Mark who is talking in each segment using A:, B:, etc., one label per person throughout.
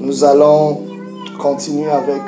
A: Nous allons continuer avec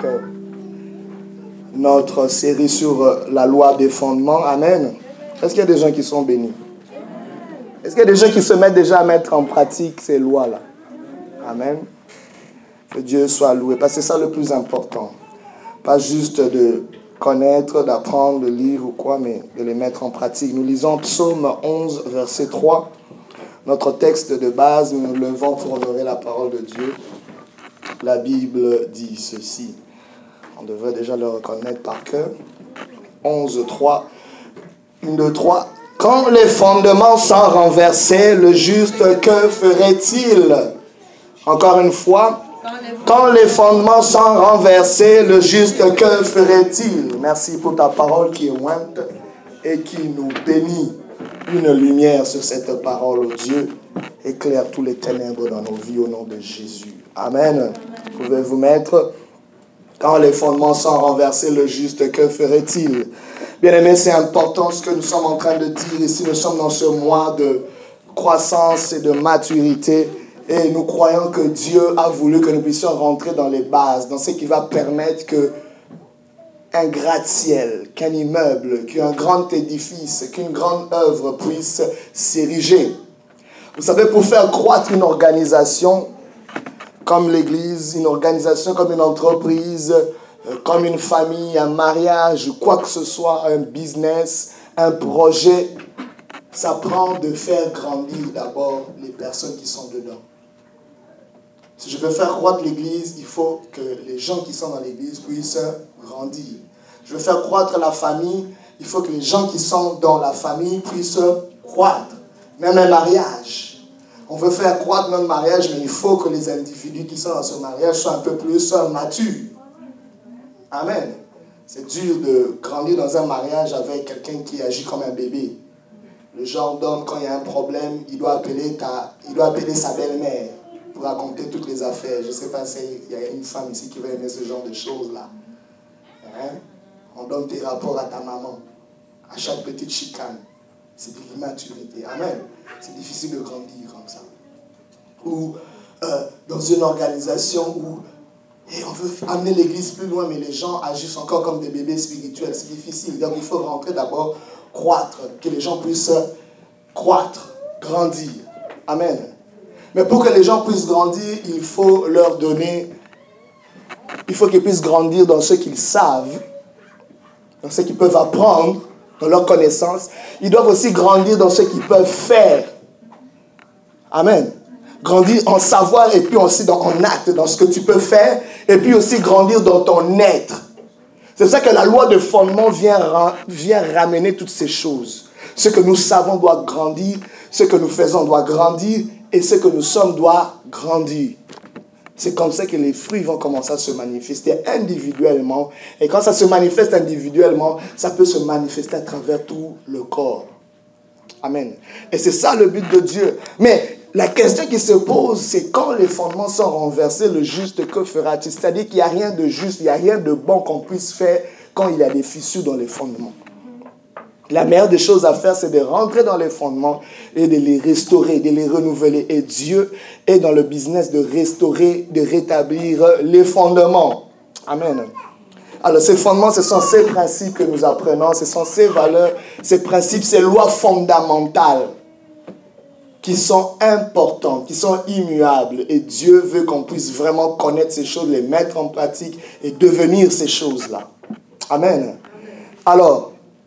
A: notre série sur la loi des fondements. Amen. Est-ce qu'il y a des gens qui sont bénis? Est-ce qu'il y a des gens qui se mettent déjà à mettre en pratique ces lois-là? Amen. Que Dieu soit loué. Parce que c'est ça le plus important. Pas juste de connaître, d'apprendre, de lire ou quoi, mais de les mettre en pratique. Nous lisons Psaume 11, verset 3. Notre texte de base, nous nous levons pour honorer la parole de Dieu. La Bible dit ceci. On devrait déjà le reconnaître par cœur. 11, 3. 1, 2, 3. Quand les fondements sont renversés, le juste, que ferait-il? Encore une fois. Quand les fondements sont renversés, le juste, que ferait-il? Merci pour ta parole qui est ointe et qui nous bénit. Une lumière sur cette parole, oh Dieu, éclaire tous les ténèbres dans nos vies au nom de Jésus. Amen. Pouvez-vous mettre, quand les fondements sont renversés, le juste, que ferait-il? Bien-aimés, c'est important ce que nous sommes en train de dire ici. Nous sommes dans ce mois de croissance et de maturité. Et nous croyons que Dieu a voulu que nous puissions rentrer dans les bases, dans ce qui va permettre qu'un gratte-ciel, qu'un immeuble, qu'un grand édifice, qu'une grande œuvre puisse s'ériger. Vous savez, pour faire croître une organisation comme l'Église, une organisation comme une entreprise, comme une famille, un mariage, quoi que ce soit, un business, un projet, ça prend de faire grandir d'abord les personnes qui sont dedans. Si je veux faire croître l'Église, il faut que les gens qui sont dans l'Église puissent grandir. Je veux faire croître la famille, il faut que les gens qui sont dans la famille puissent croître. Même un mariage. On veut faire croître notre mariage, mais il faut que les individus qui sont dans ce mariage soient un peu plus matures. Amen. C'est dur de grandir dans un mariage avec quelqu'un qui agit comme un bébé. Le genre d'homme, quand il y a un problème, il doit appeler sa belle-mère pour raconter toutes les affaires. Je ne sais pas s'il y a une femme ici qui va aimer ce genre de choses-là. Hein? On donne tes rapports à ta maman, à chaque petite chicane. C'est de l'immaturité. Amen. C'est difficile de grandir comme ça. Ou dans une organisation où on veut amener l'Église plus loin, mais les gens agissent encore comme des bébés spirituels. C'est difficile. Donc il faut rentrer d'abord, croître, que les gens puissent croître, grandir. Amen. Mais pour que les gens puissent grandir, il faut leur donner, il faut qu'ils puissent grandir dans ce qu'ils savent, dans ce qu'ils peuvent apprendre, dans leurs connaissances. Ils doivent aussi grandir dans ce qu'ils peuvent faire. Amen. Grandir en savoir et puis aussi en acte, dans ce que tu peux faire, et puis aussi grandir dans ton être. C'est ça que la loi de fondement vient ramener toutes ces choses. Ce que nous savons doit grandir, ce que nous faisons doit grandir, et ce que nous sommes doit grandir. C'est comme ça que les fruits vont commencer à se manifester individuellement. Et quand ça se manifeste individuellement, ça peut se manifester à travers tout le corps. Amen. Et c'est ça le but de Dieu. Mais la question qui se pose, c'est quand les fondements sont renversés, le juste, que fera-t-il? C'est-à-dire qu'il n'y a rien de juste, il n'y a rien de bon qu'on puisse faire quand il y a des fissures dans les fondements. La meilleure des choses à faire, c'est de rentrer dans les fondements et de les restaurer, de les renouveler. Et Dieu est dans le business de restaurer, de rétablir les fondements. Amen. Alors, ces fondements, ce sont ces principes que nous apprenons, ce sont ces valeurs, ces principes, ces lois fondamentales qui sont importantes, qui sont immuables. Et Dieu veut qu'on puisse vraiment connaître ces choses, les mettre en pratique et devenir ces choses-là. Amen. Alors,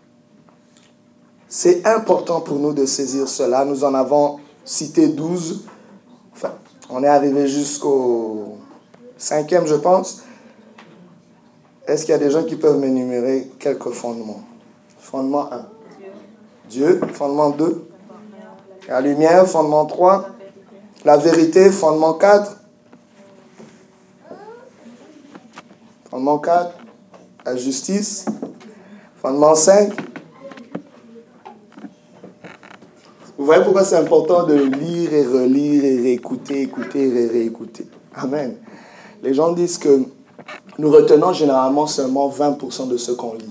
A: c'est important pour nous de saisir cela. Nous en avons cité 12. Enfin, on est arrivé jusqu'au 5e, je pense. Est-ce qu'il y a des gens qui peuvent m'énumérer quelques fondements? Fondement 1. Dieu. Fondement 2. La lumière. Fondement 3. La vérité. Fondement 4. Fondement 4. La justice. Fondement 5. Vous voyez pourquoi c'est important de lire et relire et réécouter, écouter et réécouter. Amen. Les gens disent que nous retenons généralement seulement 20% de ce qu'on lit.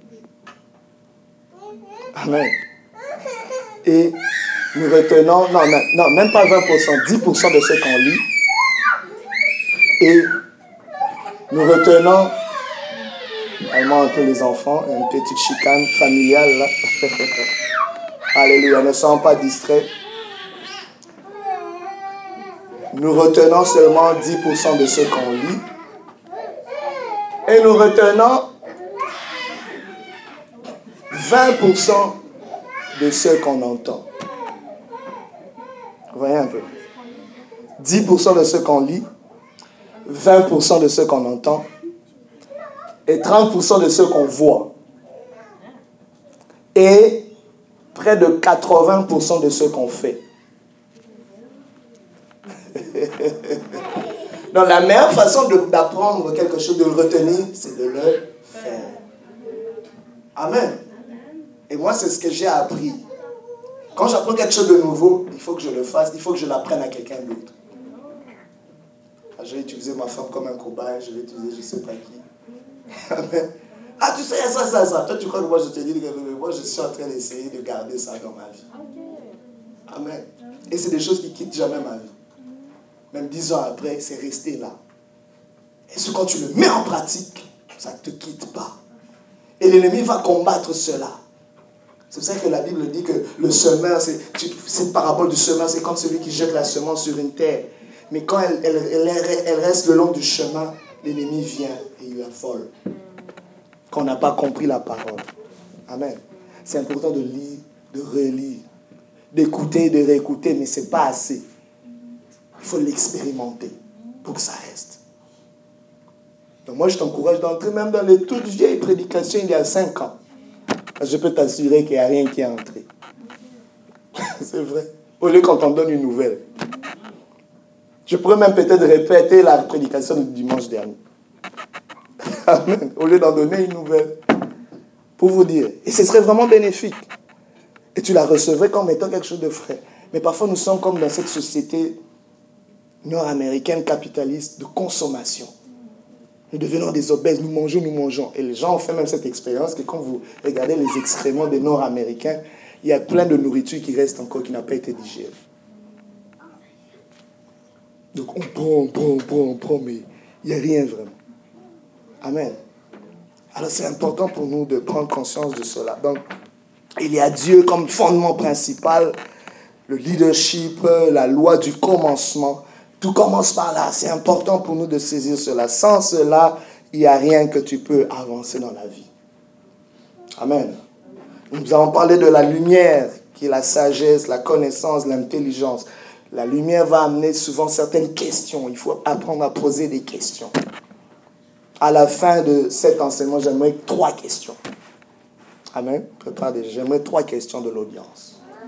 A: Amen. Et nous retenons, non, même pas 20%, 10% de ce qu'on lit. Et nous retenons, vraiment un peu les enfants, une petite chicane familiale là. Alléluia, ne soyons pas distraits. Nous retenons seulement 10% de ce qu'on lit. Et nous retenons 20% de ce qu'on entend. Vous voyez un peu. 10% de ce qu'on lit, 20% de ce qu'on entend et 30% de ce qu'on voit. Et près de 80% de ce qu'on fait. Donc la meilleure façon d'apprendre quelque chose, de le retenir, c'est de le faire. Amen. Et moi, c'est ce que j'ai appris. Quand j'apprends quelque chose de nouveau, il faut que je le fasse, il faut que je l'apprenne à quelqu'un d'autre. Je vais utiliser ma femme comme un cobaye, je vais utiliser je ne sais pas qui. Amen. Ah, tu sais, ça. Toi, tu crois que moi, je te dis que moi, je suis en train d'essayer de garder ça dans ma vie. Amen. Et c'est des choses qui ne quittent jamais ma vie. Même 10 ans après, c'est resté là. Et ce quand tu le mets en pratique, ça ne te quitte pas. Et l'ennemi va combattre cela. C'est pour ça que la Bible dit que le semeur, cette parabole du semeur, c'est comme celui qui jette la semence sur une terre. Mais quand elle reste le long du chemin, l'ennemi vient et il la vole. Quand on n'a pas compris la parole. Amen. C'est important de lire, de relire, d'écouter, de réécouter, mais ce n'est pas assez. Il faut l'expérimenter pour que ça reste. Donc moi, je t'encourage d'entrer même dans les toutes vieilles prédications il y a 5 ans. Je peux t'assurer qu'il n'y a rien qui est entré. C'est vrai. Au lieu qu'on t'en donne une nouvelle. Je pourrais même peut-être répéter la prédication du dimanche dernier. Amen. Au lieu d'en donner une nouvelle. Pour vous dire. Et ce serait vraiment bénéfique. Et tu la recevrais comme étant quelque chose de frais. Mais parfois, nous sommes comme dans cette société nord-américaine capitaliste de consommation. Nous devenons des obèses, nous mangeons. Et les gens ont fait même cette expérience que quand vous regardez les excréments des Nord-Américains, il y a plein de nourriture qui reste encore, qui n'a pas été digérée. Donc on prend, mais il n'y a rien vraiment. Amen. Alors c'est important pour nous de prendre conscience de cela. Donc, il y a Dieu comme fondement principal, le leadership, la loi du commencement. Tout commence par là. C'est important pour nous de saisir cela. Sans cela, il n'y a rien que tu peux avancer dans la vie. Amen. Nous avons parlé de la lumière, qui est la sagesse, la connaissance, l'intelligence. La lumière va amener souvent certaines questions. Il faut apprendre à poser des questions. À la fin de cet enseignement, j'aimerais 3 questions. Amen. J'aimerais 3 questions de l'audience.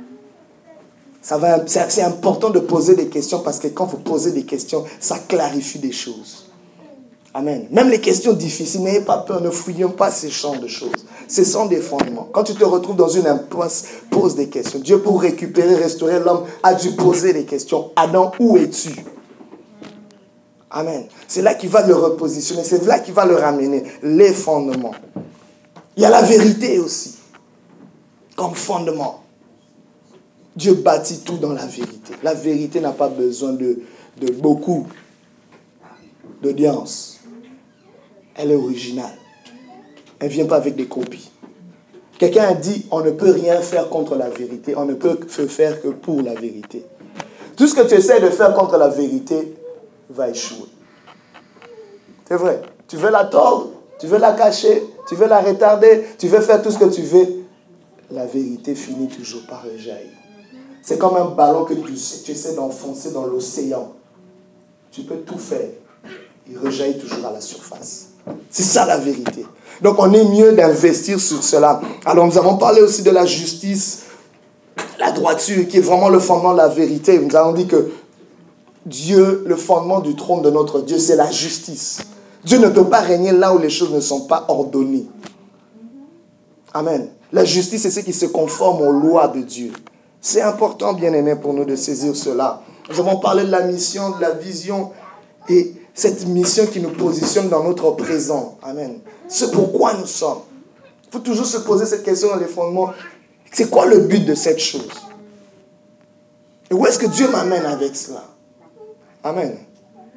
A: C'est important de poser des questions parce que quand vous posez des questions, ça clarifie des choses. Amen. Même les questions difficiles, n'ayez pas peur, ne fouillons pas ces champs de choses. Ce sont des fondements. Quand tu te retrouves dans une impasse, pose des questions. Dieu, pour récupérer, restaurer l'homme, a dû poser des questions. Adam, où es-tu? Amen. C'est là qu'il va le repositionner. C'est là qu'il va le ramener. Les fondements. Il y a la vérité aussi. Comme fondement. Dieu bâtit tout dans la vérité. La vérité n'a pas besoin de beaucoup d'audience. Elle est originale. Elle ne vient pas avec des copies. Quelqu'un a dit, on ne peut rien faire contre la vérité. On ne peut se faire que pour la vérité. Tout ce que tu essaies de faire contre la vérité va échouer. C'est vrai. Tu veux la tordre, tu veux la cacher, tu veux la retarder, tu veux faire tout ce que tu veux. La vérité finit toujours par rejaillir. C'est comme un ballon que tu essaies d'enfoncer dans l'océan. Tu peux tout faire. Il rejaillit toujours à la surface. C'est ça la vérité. Donc on est mieux d'investir sur cela. Alors nous avons parlé aussi de la justice, la droiture, qui est vraiment le fondement de la vérité. Nous avons dit que Dieu, le fondement du trône de notre Dieu, c'est la justice. Dieu ne peut pas régner là où les choses ne sont pas ordonnées. Amen. La justice, c'est ce qui se conforme aux lois de Dieu. C'est important, bien-aimés, pour nous de saisir cela. Nous avons parlé de la mission, de la vision et cette mission qui nous positionne dans notre présent. Amen. C'est pourquoi nous sommes. Il faut toujours se poser cette question dans les fondements. C'est quoi le but de cette chose? Et où est-ce que Dieu m'amène avec cela? Amen.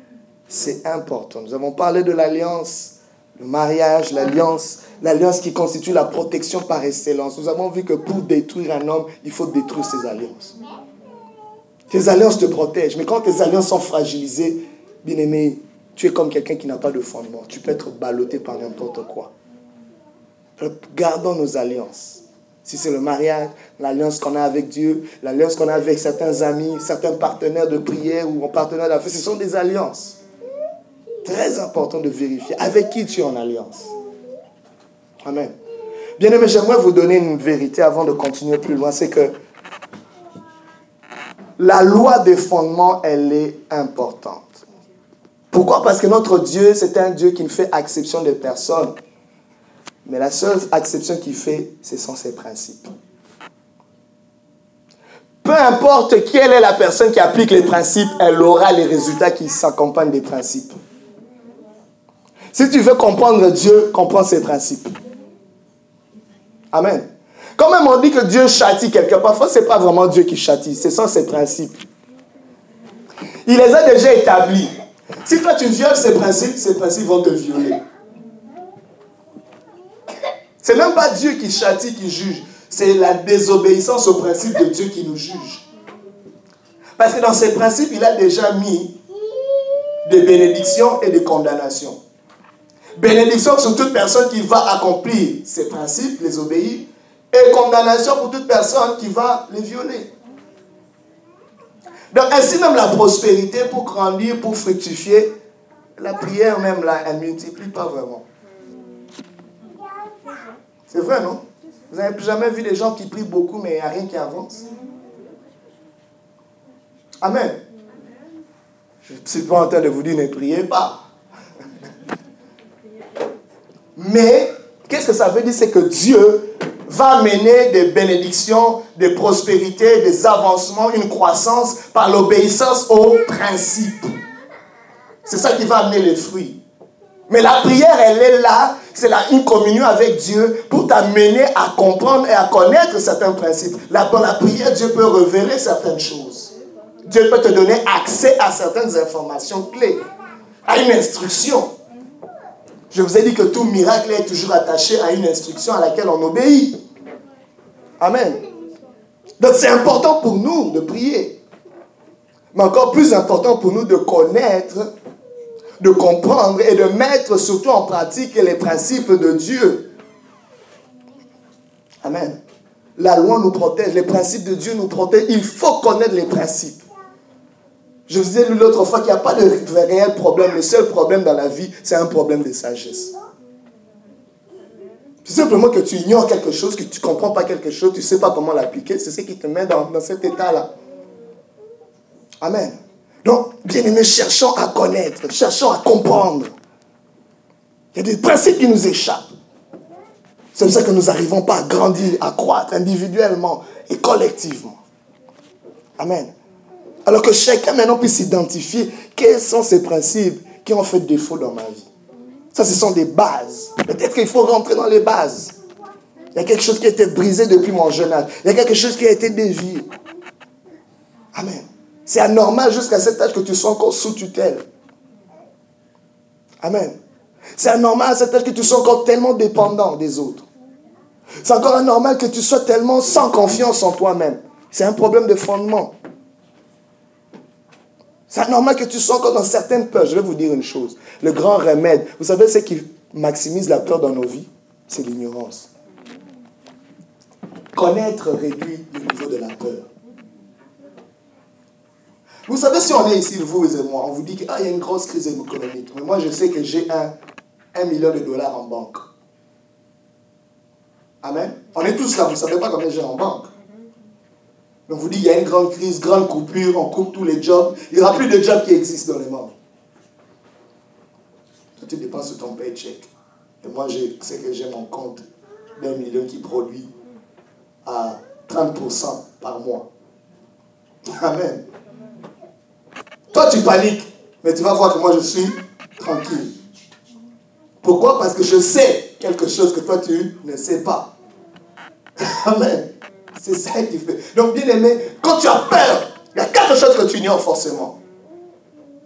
A: c'est important. Nous avons parlé de l'alliance, le mariage, l'alliance qui constitue la protection par excellence. Nous avons vu que pour détruire un homme, il faut détruire ses alliances. Tes alliances te protègent, mais quand tes alliances sont fragilisées, bien-aimé, tu es comme quelqu'un qui n'a pas de fondement. Tu peux être ballotté par n'importe quoi. Gardons nos alliances. Si c'est le mariage, l'alliance qu'on a avec Dieu, l'alliance qu'on a avec certains amis, certains partenaires de prière ou partenaires d'affaires, ce sont des alliances. Très important de vérifier avec qui tu es en alliance. Amen. Bien-aimés, j'aimerais vous donner une vérité avant de continuer plus loin. C'est que la loi des fondements, elle est importante. Pourquoi? Parce que notre Dieu, c'est un Dieu qui ne fait exception des personnes. Mais la seule exception qu'il fait, ce sont ses principes. Peu importe quelle est la personne qui applique les principes, elle aura les résultats qui s'accompagnent des principes. Si tu veux comprendre Dieu, comprends ses principes. Amen. Quand même on dit que Dieu châtie quelqu'un, parfois ce n'est pas vraiment Dieu qui châtie, ce sont ses principes. Il les a déjà établis. Si toi tu violes ces principes vont te violer. Ce n'est même pas Dieu qui châtie, qui juge. C'est la désobéissance au principe de Dieu qui nous juge. Parce que dans ces principes, il a déjà mis des bénédictions et des condamnations. Bénédiction sur toute personne qui va accomplir ces principes, les obéir, et condamnation pour toute personne qui va les violer. Donc ainsi même la prospérité, pour grandir, pour fructifier, la prière même là, elle ne multiplie pas vraiment. C'est vrai, non? Vous n'avez jamais vu des gens qui prient beaucoup, mais il n'y a rien qui avance? Amen. Je ne suis pas en train de vous dire ne priez pas. Mais, qu'est-ce que ça veut dire? C'est que Dieu va mener des bénédictions, des prospérités, des avancements, une croissance par l'obéissance aux principes. C'est ça qui va amener les fruits. Mais la prière, elle est là, c'est là une communion avec Dieu pour t'amener à comprendre et à connaître certains principes. Là, dans la prière, Dieu peut révéler certaines choses. Dieu peut te donner accès à certaines informations clés, à une instruction. Je vous ai dit que tout miracle est toujours attaché à une instruction à laquelle on obéit. Amen. Donc c'est important pour nous de prier. Mais encore plus important pour nous de connaître, de comprendre et de mettre surtout en pratique les principes de Dieu. Amen. La loi nous protège, les principes de Dieu nous protègent. Il faut connaître les principes. Je vous ai dit l'autre fois qu'il n'y a pas de réel problème. Le seul problème dans la vie, c'est un problème de sagesse. C'est simplement que tu ignores quelque chose, que tu ne comprends pas quelque chose, tu ne sais pas comment l'appliquer. C'est ce qui te met dans cet état-là. Amen. Donc, bien-aimés, cherchons à connaître, cherchons à comprendre. Il y a des principes qui nous échappent. C'est pour ça que nous n'arrivons pas à grandir, à croître individuellement et collectivement. Amen. Alors que chacun maintenant puisse identifier quels sont ces principes qui ont fait défaut dans ma vie. Ça, ce sont des bases. Peut-être qu'il faut rentrer dans les bases. Il y a quelque chose qui a été brisé depuis mon jeune âge. Il y a quelque chose qui a été dévié. Amen. C'est anormal jusqu'à cet âge que tu sois encore sous tutelle. Amen. C'est anormal à cet âge que tu sois encore tellement dépendant des autres. C'est encore anormal que tu sois tellement sans confiance en toi-même. C'est un problème de fondement. C'est anormal que tu sois encore dans certaines peurs. Je vais vous dire une chose. Le grand remède, vous savez ce qui maximise la peur dans nos vies? C'est l'ignorance. Connaître réduit le niveau de la peur. Vous savez, si on est ici, vous et moi, on vous dit qu'il y a une grosse crise économique. Mais moi, je sais que j'ai $1 million en banque. Amen. On est tous là, vous ne savez pas combien j'ai en banque. Donc, vous dites, il y a une grande crise, grande coupure, on coupe tous les jobs. Il n'y aura plus de jobs qui existent dans le monde. Toi, tu dépenses sur ton paycheck. Et moi, je sais que j'ai mon compte d'1 million qui produit à 30% par mois. Amen. Toi, tu paniques, mais tu vas voir que moi, je suis tranquille. Pourquoi? Parce que je sais quelque chose que toi, tu ne sais pas. Amen. C'est ça qui fait. Donc, bien aimé, quand tu as peur, il y a quelque chose que tu ignores forcément.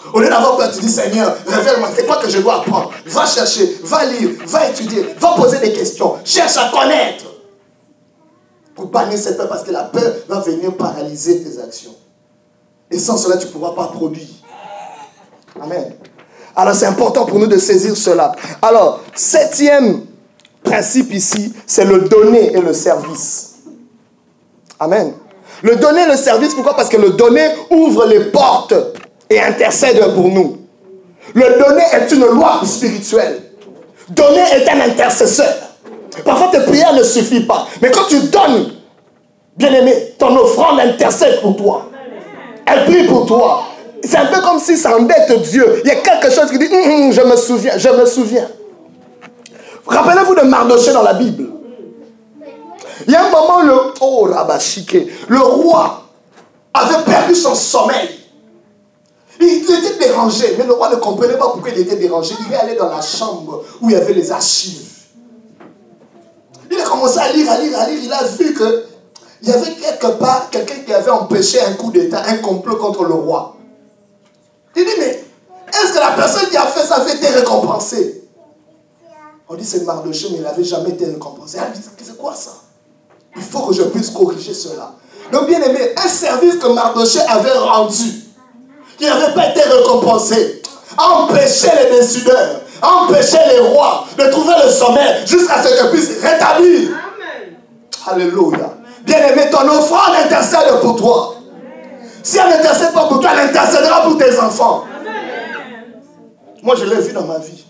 A: Au lieu d'avoir peur, tu dis, Seigneur, révèle-moi, c'est quoi que je dois apprendre? Va chercher, va lire, va étudier, va poser des questions, cherche à connaître. Pour bannir cette peur, parce que la peur va venir paralyser tes actions. Et sans cela, tu ne pourras pas produire. Amen. Alors, c'est important pour nous de saisir cela. Alors, 7e principe ici, c'est le donner et le service. Amen. Le donner et le service, pourquoi? Parce que le donner ouvre les portes et intercède pour nous. Le donner est une loi spirituelle. Donner est un intercesseur. Parfois, tes prières ne suffisent pas. Mais quand tu donnes, bien-aimé, ton offrande intercède pour toi. Elle prie pour toi. C'est un peu comme si ça embête Dieu. Il y a quelque chose qui dit, je me souviens, je me souviens. Rappelez-vous de Mardochée dans la Bible. Il y a un moment, le roi avait perdu son sommeil. Il était dérangé, mais le roi ne comprenait pas pourquoi il était dérangé. Il est allé dans la chambre où il y avait les archives. Il a commencé à lire. Il a vu qu'il y avait quelque part quelqu'un qui avait empêché un coup d'État, un complot contre le roi. Il dit, mais est-ce que la personne qui a fait ça avait été récompensée? On dit, c'est Mardochée, mais il n'avait jamais été récompensé. Elle dit, c'est quoi ça? Il faut que je puisse corriger cela. Donc, bien aimé, un service que Mardochée avait rendu, qui n'avait pas été récompensé, empêcher les décideurs, empêcher les rois de trouver le sommet jusqu'à ce qu'ils puissent rétablir. Amen. Alléluia. Bien-aimé, ton offrande intercède pour toi. Si elle n'intercède pas pour toi, elle intercédera pour tes enfants. Amen. Moi, je l'ai vu dans ma vie.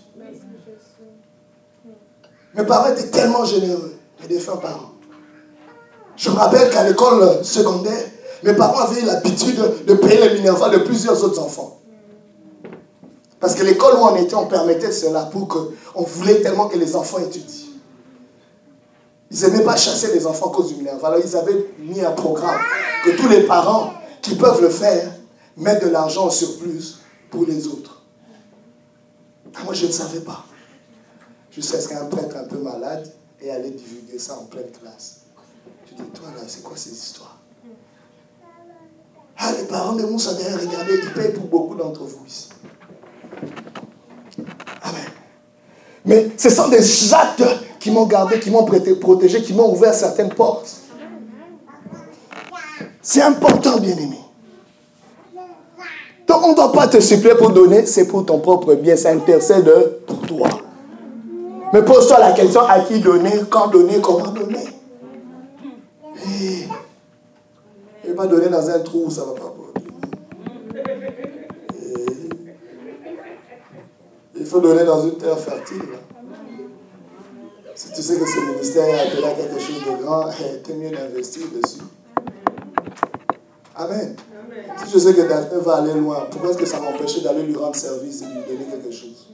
A: Mes parents étaient tellement généreux, mes défunts parents. Je me rappelle qu'à l'école secondaire, mes parents avaient l'habitude de payer les minervales de plusieurs autres enfants. Parce que l'école où on était, on permettait cela pour qu'on voulait tellement que les enfants étudient. Ils n'aimaient pas chasser les enfants à cause du minerval. Alors ils avaient mis un programme que tous les parents qui peuvent le faire mettent de l'argent en surplus pour les autres. Moi, je ne savais pas. Jusqu'à ce qu'un prêtre un peu malade et allait divulguer ça en pleine classe. Je dis, toi là, c'est quoi ces histoires? Ah, les parents de Moussa derrière, regardez, ils payent pour beaucoup d'entre vous ici. Amen. Mais ce sont des actes qui m'ont gardé, qui m'ont protégé, qui m'ont ouvert certaines portes. C'est important, bien-aimé. Donc, on ne doit pas te suppléer pour donner, c'est pour ton propre bien, ça intercède pour toi. Mais pose-toi la question, à qui donner, quand donner, comment donner. Il ne va pas donner dans un trou où ça ne va pas produire. Il faut donner dans une terre fertile. Si tu sais que ce ministère est appelé à quelque chose de grand, c'est mieux d'investir dessus. Amen. Si je sais que Daphné va aller loin, pourquoi est-ce que ça m'empêche d'aller lui rendre service et lui donner quelque chose?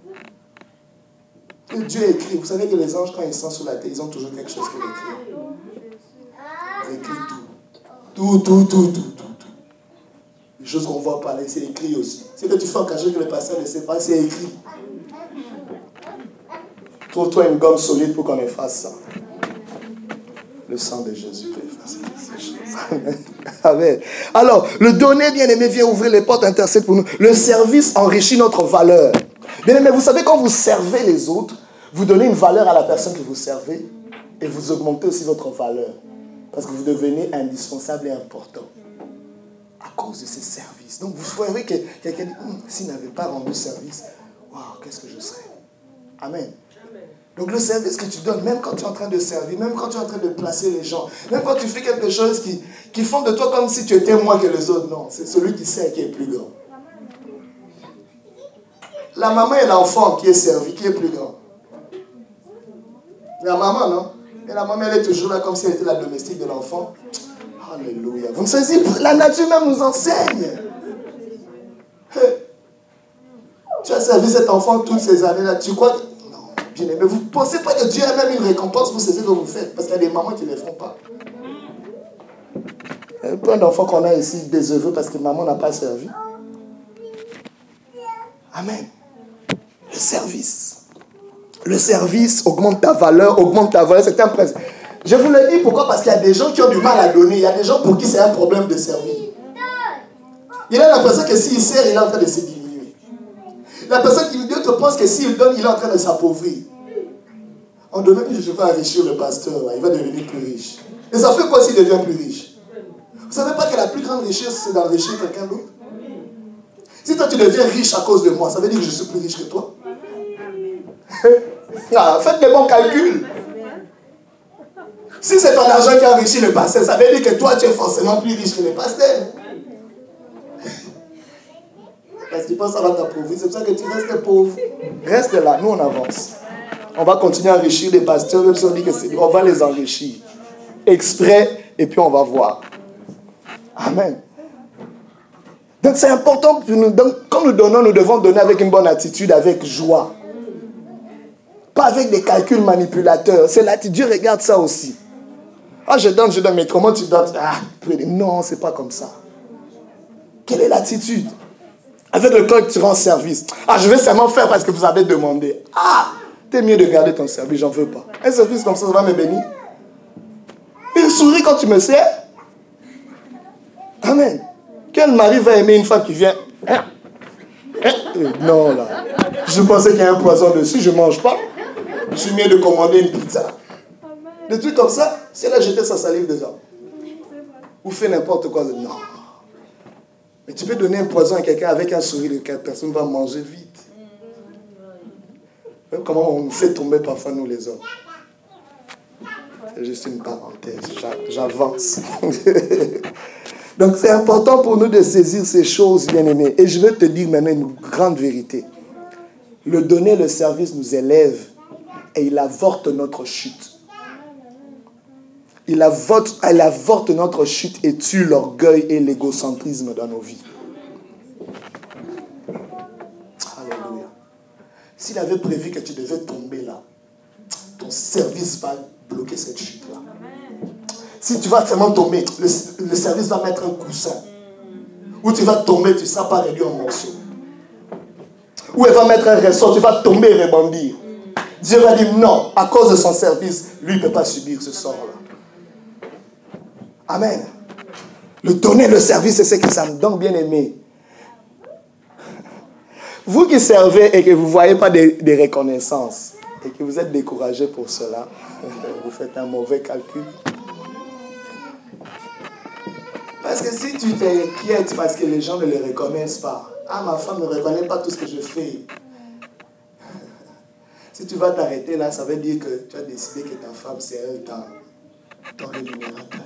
A: Et Dieu écrit. Vous savez que les anges, quand ils sont sur la terre, ils ont toujours quelque chose pour écrire. Ils écrivent tout. Tout. Les choses qu'on voit parler, c'est écrit aussi. C'est que tu fais en cachet que le pasteur ne sait pas, c'est écrit. Trouve-toi une gomme solide pour qu'on efface ça. Le sang de Jésus peut effacer ces choses. Amen. Alors, le donner, bien-aimé, vient ouvrir les portes, intercède pour nous. Le service enrichit notre valeur. Bien-aimé, vous savez, quand vous servez les autres, vous donnez une valeur à la personne que vous servez et vous augmentez aussi votre valeur. Parce que vous devenez indispensable et important à cause de ces services. Donc, vous voyez que quelqu'un dit, s'il n'avait pas rendu service, waouh, qu'est-ce que je serais? Amen. Donc, le service que tu donnes, même quand tu es en train de servir, même quand tu es en train de placer les gens, même quand tu fais quelque chose qui font de toi comme si tu étais moins que les autres, non, c'est celui qui sert qui est plus grand. La maman et l'enfant qui est servi, qui est plus grand? La maman, non? Et la maman, elle est toujours là comme si elle était la domestique de l'enfant. Alléluia. Vous me savez, la nature même nous enseigne. Tu as servi cet enfant toutes ces années-là. Tu crois que... Non, bien aimé. Vous ne pensez pas que Dieu a même une récompense pour ce que vous faites? Parce qu'il y a des mamans qui ne les font pas. Il y a plein d'enfants qu'on a ici désheureux parce que maman n'a pas servi. Amen. Le service. Le service augmente ta valeur, c'est un principe. Je vous le dis pourquoi? Parce qu'il y a des gens qui ont du mal à donner. Il y a des gens pour qui c'est un problème de servir. Il a l'impression que s'il sert, il est en train de se diviser. La personne qui d'autres pense que s'il donne, il est en train de s'appauvrir. En donnant, je vais enrichir le pasteur, là, il va devenir plus riche. Et ça fait quoi s'il devient plus riche? Vous ne savez pas que la plus grande richesse, c'est d'enrichir quelqu'un d'autre? Si toi tu deviens riche à cause de moi, ça veut dire que je suis plus riche que toi? Faites des bons calculs. Si c'est ton argent qui a enrichi le pasteur, ça veut dire que toi tu es forcément plus riche que le pasteur. Parce qu'il pense que ça va t'appauvrir, c'est pour ça que tu restes pauvre. Reste là, nous on avance. On va continuer à enrichir les pasteurs, même si on dit que c'est on va les enrichir. Exprès, et puis on va voir. Amen. Donc c'est important pour nous. Donc, quand nous donnons, nous devons donner avec une bonne attitude, avec joie. Pas avec des calculs manipulateurs. C'est l'attitude. Dieu regarde ça aussi. Ah, je donne, mais comment tu donnes? Ah, non, c'est pas comme ça. Quelle est l'attitude? Avec le cœur que tu rends service. Ah, je vais seulement faire parce que vous avez demandé. Ah, t'es mieux de garder ton service, j'en veux pas. Un service comme ça va me bénir. Il sourit quand tu me sers. Amen. Quel mari va aimer une femme qui vient? Non, là. Je pensais qu'il y a un poison dessus, je ne mange pas. Je suis mieux de commander une pizza. Des trucs comme ça, si elle a jeté sa salive dedans. Ou fait n'importe quoi. Non. Mais tu peux donner un poison à quelqu'un avec un sourire de 4 personnes, va manger vite. Même comment on nous fait tomber parfois, nous les hommes. C'est juste une parenthèse. J'avance. Donc c'est important pour nous de saisir ces choses, bien-aimés. Et je vais te dire maintenant une grande vérité. Le donner, le service nous élève et il avorte notre chute. Il avorte notre chute et tue l'orgueil et l'égocentrisme dans nos vies. Alléluia. S'il avait prévu que tu devais tomber là, ton service va bloquer cette chute-là. Si tu vas seulement tomber, le service va mettre un coussin. Ou tu vas tomber, tu ne seras pas réduit en morceaux. Ou elle va mettre un ressort, tu vas tomber et rebondir. Dieu va dire non, à cause de son service, lui ne peut pas subir ce sort-là. Amen. Le donner, le service, c'est ce que ça me donne, bien aimé. Vous qui servez et que vous ne voyez pas des reconnaissances et que vous êtes découragé pour cela, vous faites un mauvais calcul. Parce que si tu t'inquiètes parce que les gens ne les reconnaissent pas, ah, ma femme ne reconnaît pas tout ce que je fais. Si tu vas t'arrêter là, ça veut dire que tu as décidé que ta femme, c'est elle ton rémunérateur.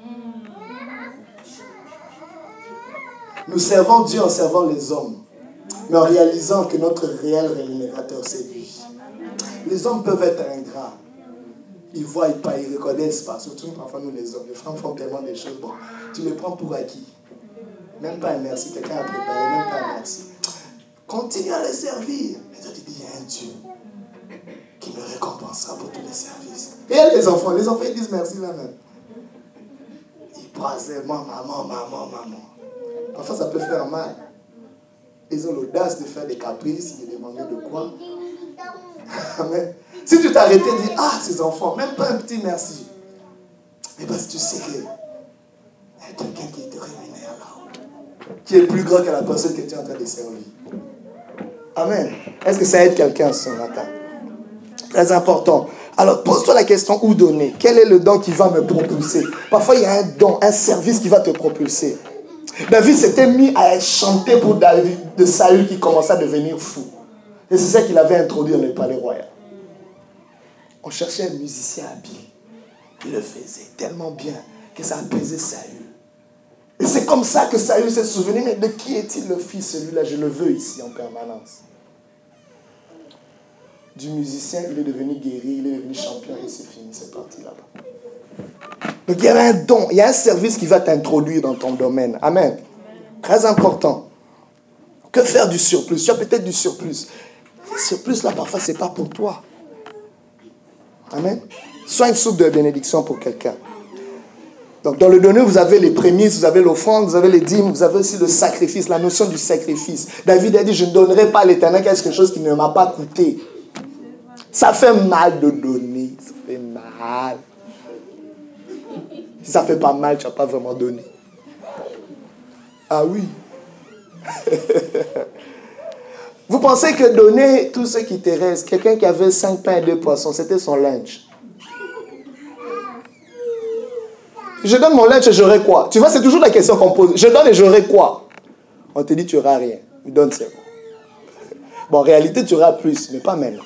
A: Nous servons Dieu en servant les hommes, mais en réalisant que notre réel rémunérateur, c'est lui. Les hommes peuvent être ingrats. Ils voient pas, ils ne reconnaissent pas. Surtout parfois nous les hommes. Les femmes font tellement des choses. Bon, tu les prends pour acquis. Même pas un merci. Quelqu'un a préparé, même pas un merci. Continue à les servir. Et toi tu dis, il y a un Dieu qui me récompensera pour tous les services. Et les enfants ils disent merci là même. Ils brassent, maman. Parfois ça peut faire mal. Ils ont l'audace de faire des caprices, de demander de quoi. Amen. Si tu t'arrêtais de dire, ah, ces enfants, même pas un petit merci. Mais parce que tu sais qu'il y a quelqu'un qui te rémunère là-haut, qui est plus grand que la personne que tu es en train de servir. Amen. Est-ce que ça aide quelqu'un ce matin? Très important. Alors, pose-toi la question, où donner? Quel est le don qui va me propulser? Parfois, il y a un don, un service qui va te propulser. David s'était mis à chanter pour David de Saül qui commençait à devenir fou. Et c'est ça qu'il avait introduit dans le palais royal. On cherchait un musicien habile. Il le faisait tellement bien que ça apaisait Saül. Et c'est comme ça que Saül s'est souvenu, mais de qui est-il le fils, celui-là? Je le veux ici en permanence. Du musicien, il est devenu guéri, il est devenu champion et c'est fini, c'est parti là-bas. Donc il y a un don, il y a un service qui va t'introduire dans ton domaine. Amen. Très important. Que faire du surplus? Tu as peut-être du surplus. Le surplus là, parfois, ce n'est pas pour toi. Amen. Sois une soupe de bénédiction pour quelqu'un. Donc dans le donner, vous avez les prémices, vous avez l'offrande, vous avez les dîmes, vous avez aussi le sacrifice, la notion du sacrifice. David a dit, je ne donnerai pas à l'Éternel quelque chose qui ne m'a pas coûté. Ça fait mal de donner, ça fait mal. Si ça ne fait pas mal, tu n'as pas vraiment donné. Ah oui. Vous pensez que donner tout ce qui te reste, quelqu'un qui avait 5 pains et 2 poissons, c'était son lunch. Je donne mon lunch et j'aurai quoi? Tu vois, c'est toujours la question qu'on pose. Je donne et j'aurai quoi? On te dit, tu n'auras rien. Tu donnes ça. Bon, en réalité, tu auras plus, mais pas maintenant.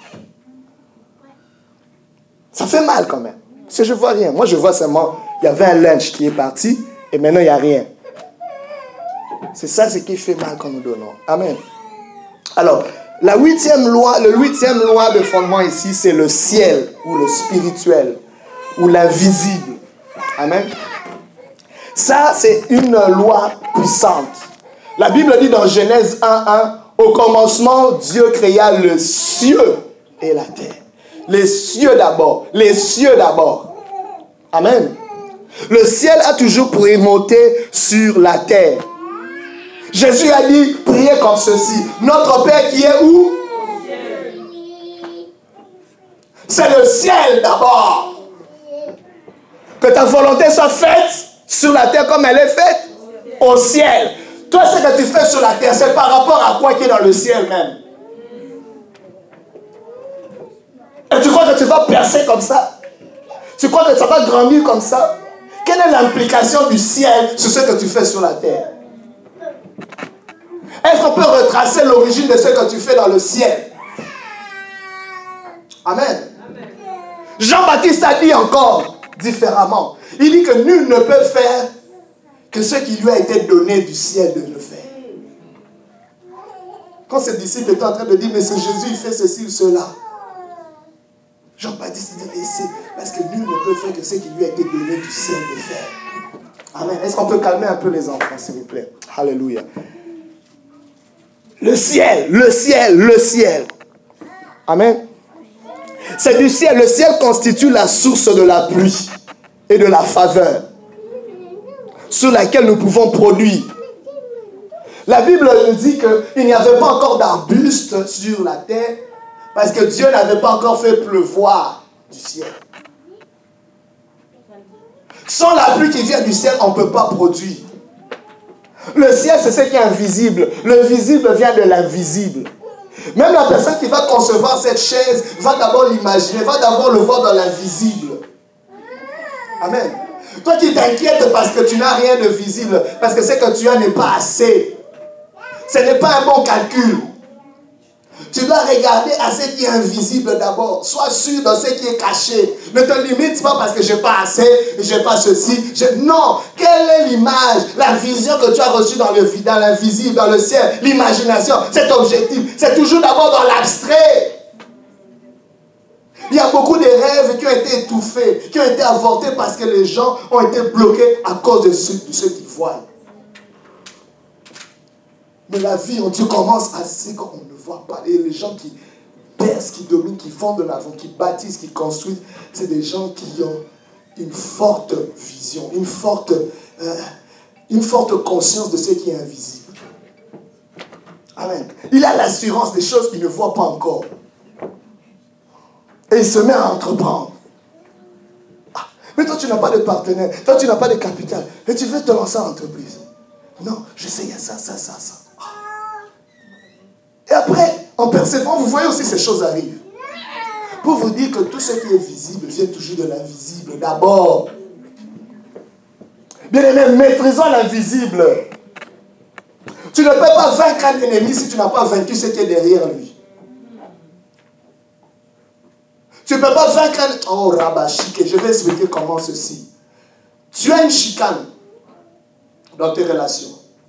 A: Ça fait mal quand même. Parce que je ne vois rien. Moi, je vois seulement, il y avait un lunch qui est parti et maintenant, il n'y a rien. C'est ça ce qui fait mal quand nous donnons. Amen. Alors, la 8e loi, le 8e loi de fondement ici, c'est le ciel ou le spirituel ou l'invisible. Amen. Ça, c'est une loi puissante. La Bible dit dans Genèse 1:1, au commencement, Dieu créa le ciel et la terre. Les cieux d'abord. Les cieux d'abord. Amen. Le ciel a toujours primauté sur la terre. Jésus a dit, priez comme ceci. Notre Père qui est où? C'est le ciel d'abord. Que ta volonté soit faite sur la terre comme elle est faite au ciel. Toi, ce que tu fais sur la terre, c'est par rapport à quoi qui est dans le ciel même. Et tu crois que tu vas percer comme ça? Tu crois que ça va grandir comme ça? Quelle est l'implication du ciel sur ce que tu fais sur la terre? Est-ce qu'on peut retracer l'origine de ce que tu fais dans le ciel? Amen. Jean-Baptiste a dit encore différemment. Il dit que nul ne peut faire que ce qui lui a été donné du ciel de le faire. Quand ses disciples étaient en train de dire, mais c'est Jésus, il fait ceci ou cela. Jean-Baptiste dit, mais c'est parce que nul ne peut faire que ce qui lui a été donné du ciel de faire. Amen. Est-ce qu'on peut calmer un peu les enfants, s'il vous plaît? Alléluia. Le ciel, le ciel, le ciel. Amen. C'est du ciel. Le ciel constitue la source de la pluie et de la faveur sur laquelle nous pouvons produire. La Bible nous dit qu'il n'y avait pas encore d'arbustes sur la terre parce que Dieu n'avait pas encore fait pleuvoir du ciel. Sans la pluie qui vient du ciel, on ne peut pas produire. Le ciel, c'est ce qui est invisible. Le visible vient de l'invisible. Même la personne qui va concevoir cette chaise va d'abord l'imaginer, va d'abord le voir dans l'invisible. Amen. Toi qui t'inquiètes parce que tu n'as rien de visible, parce que ce que tu as n'est pas assez. Ce n'est pas un bon calcul. Tu dois regarder à ce qui est invisible d'abord. Sois sûr de ce qui est caché. Ne te limite pas parce que je n'ai pas assez, je n'ai pas ceci. Non. Quelle est l'image, la vision que tu as reçue dans l'invisible, dans le ciel, l'imagination, cet objectif? C'est toujours d'abord dans l'abstrait. Il y a beaucoup de rêves qui ont été étouffés, qui ont été avortés parce que les gens ont été bloqués à cause de ce qu'ils voient. Mais la vie en Dieu commence à ce qu'on ne voit pas. Et les gens qui percent, qui dominent, qui font de l'avant, qui bâtissent, qui construisent, c'est des gens qui ont une forte vision, une forte conscience de ce qui est invisible. Amen. Il a l'assurance des choses qu'il ne voit pas encore. Et il se met à entreprendre. Ah, mais toi, tu n'as pas de partenaire. Toi, tu n'as pas de capital. Et tu veux te lancer en entreprise. Non, je sais, il y a ça. Et après, en percevant, vous voyez aussi ces choses arrivent. Pour vous dire que tout ce qui est visible vient toujours de l'invisible. D'abord. Bien aimé, maîtrisons l'invisible. Tu ne peux pas vaincre un ennemi si tu n'as pas vaincu ce qui est derrière lui. Tu ne peux pas vaincre un... Oh, Rabashike, je vais expliquer comment ceci. Tu as une chicane dans tes relations.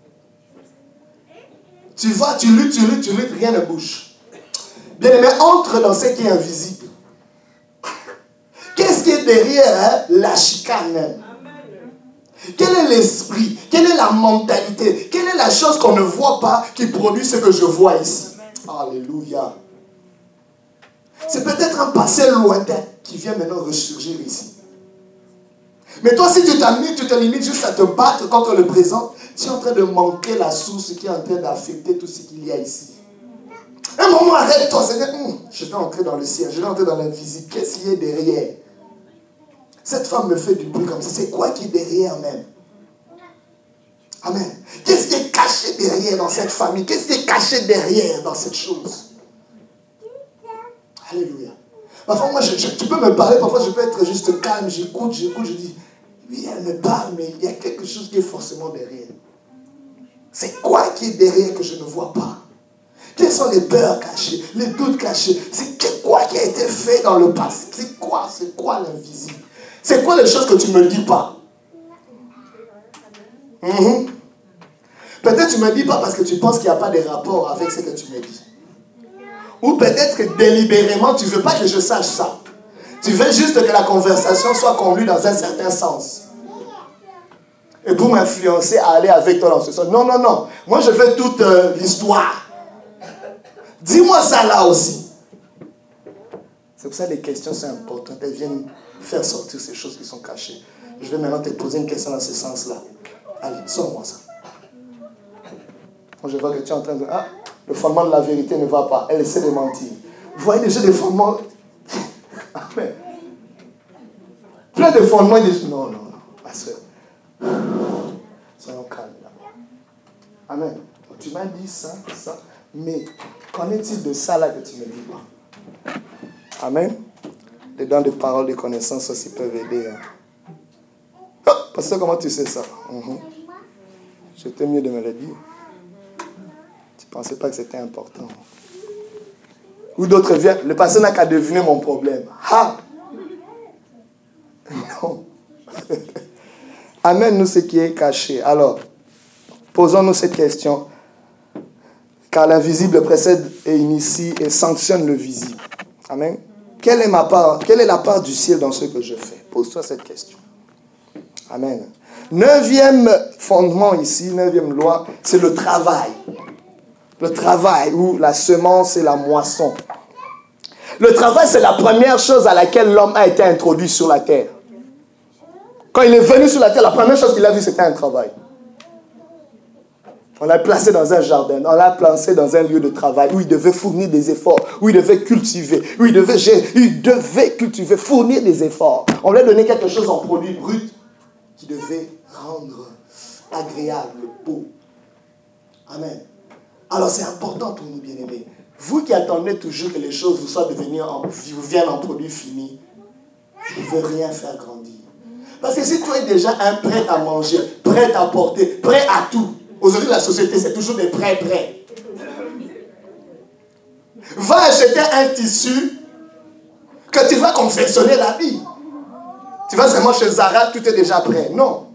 A: Tu vas, tu luttes, rien ne bouge. Bien aimé, entre dans ce qui est invisible. Qu'est-ce qui est derrière la chicane même? Quel est l'esprit? Quelle est la mentalité? Quelle est la chose qu'on ne voit pas qui produit ce que je vois ici? Alléluia. C'est peut-être un passé lointain qui vient maintenant ressurgir ici. Mais toi, si tu te limites juste à te battre contre le présent, tu es en train de manquer la source qui est en train d'affecter tout ce qu'il y a ici. Un moment, arrête-toi. Je vais entrer dans le ciel, je vais entrer dans l'invisible. Qu'est-ce qui est derrière? Cette femme me fait du bruit comme ça. C'est quoi qui est derrière même? Amen. Qu'est-ce qui est caché derrière dans cette famille? Qu'est-ce qui est caché derrière dans cette chose? Alléluia. Parfois, moi, tu peux me parler, parfois je peux être juste calme, j'écoute, je dis, oui, elle me parle, mais il y a quelque chose qui est forcément derrière. C'est quoi qui est derrière que je ne vois pas? Quelles sont les peurs cachées, les doutes cachés? C'est quoi qui a été fait dans le passé? C'est quoi l'invisible? C'est quoi les choses que tu ne me dis pas? Peut-être tu ne me dis pas parce que tu penses qu'il n'y a pas de rapport avec ce que tu me dis. Ou peut-être que délibérément, tu ne veux pas que je sache ça. Tu veux juste que la conversation soit conduite dans un certain sens. Et pour m'influencer à aller avec toi dans ce sens. Non. Moi, je veux toute l'histoire. Dis-moi ça là aussi. C'est pour ça que les questions sont importantes. Elles viennent faire sortir ces choses qui sont cachées. Je vais maintenant te poser une question dans ce sens-là. Allez, sors-moi ça. Quand je vois que tu es en train de... Ah, le fondement de la vérité ne va pas. Elle essaie de mentir. Vous voyez déjà des fondements... Amen. Plein de fondements. Non, ma soeur. Soyons calmes là. Amen. Donc, tu m'as dit ça. Mais qu'en est-il de ça là que tu me dis pas? Amen. Les dons de parole, de connaissances aussi peuvent aider. Hein. Oh, pasteur, comment tu sais ça? C'était mieux de me le dire. Tu ne pensais pas que c'était important. Ou d'autres viennent. Le pasteur n'a qu'à deviner mon problème. Ah! Non. Amène-nous ce qui est caché. Alors, posons-nous cette question. Car l'invisible précède et initie et sanctionne le visible. Amen. Quelle est ma part? Quelle est la part du ciel dans ce que je fais? Pose-toi cette question. Amen. 9e fondement ici, 9e loi, c'est le travail. Le travail ou la semence et la moisson. Le travail, c'est la première chose à laquelle l'homme a été introduit sur la terre. Quand il est venu sur la terre, la première chose qu'il a vue, c'était un travail. On l'a placé dans un jardin, on l'a placé dans un lieu de travail où il devait fournir des efforts, où il devait cultiver, où il devait cultiver, fournir des efforts. On lui a donné quelque chose en produit brut qui devait rendre agréable, beau. Amen. Alors c'est important pour nous, bien-aimés. Vous qui attendez toujours que les choses vous viennent en produit fini, vous ne pouvez rien faire grandir. Parce que si tu es déjà un prêt à manger, prêt à porter, prêt à tout, aujourd'hui la société c'est toujours des prêts. Va acheter un tissu que tu vas confectionner l'habit. Tu vas seulement chez Zara, tout est déjà prêt. Non.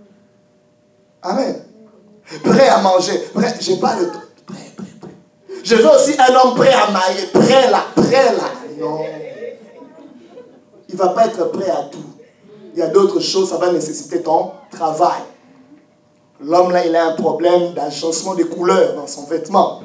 A: Amen. Prêt à manger. Prêt, j'ai pas le temps. Prêt. Je veux aussi un homme prêt à marier. Prêt là. Non. Il ne va pas être prêt à tout. Il y a d'autres choses, ça va nécessiter ton travail. L'homme là, il a un problème d'agencement des couleurs dans son vêtement.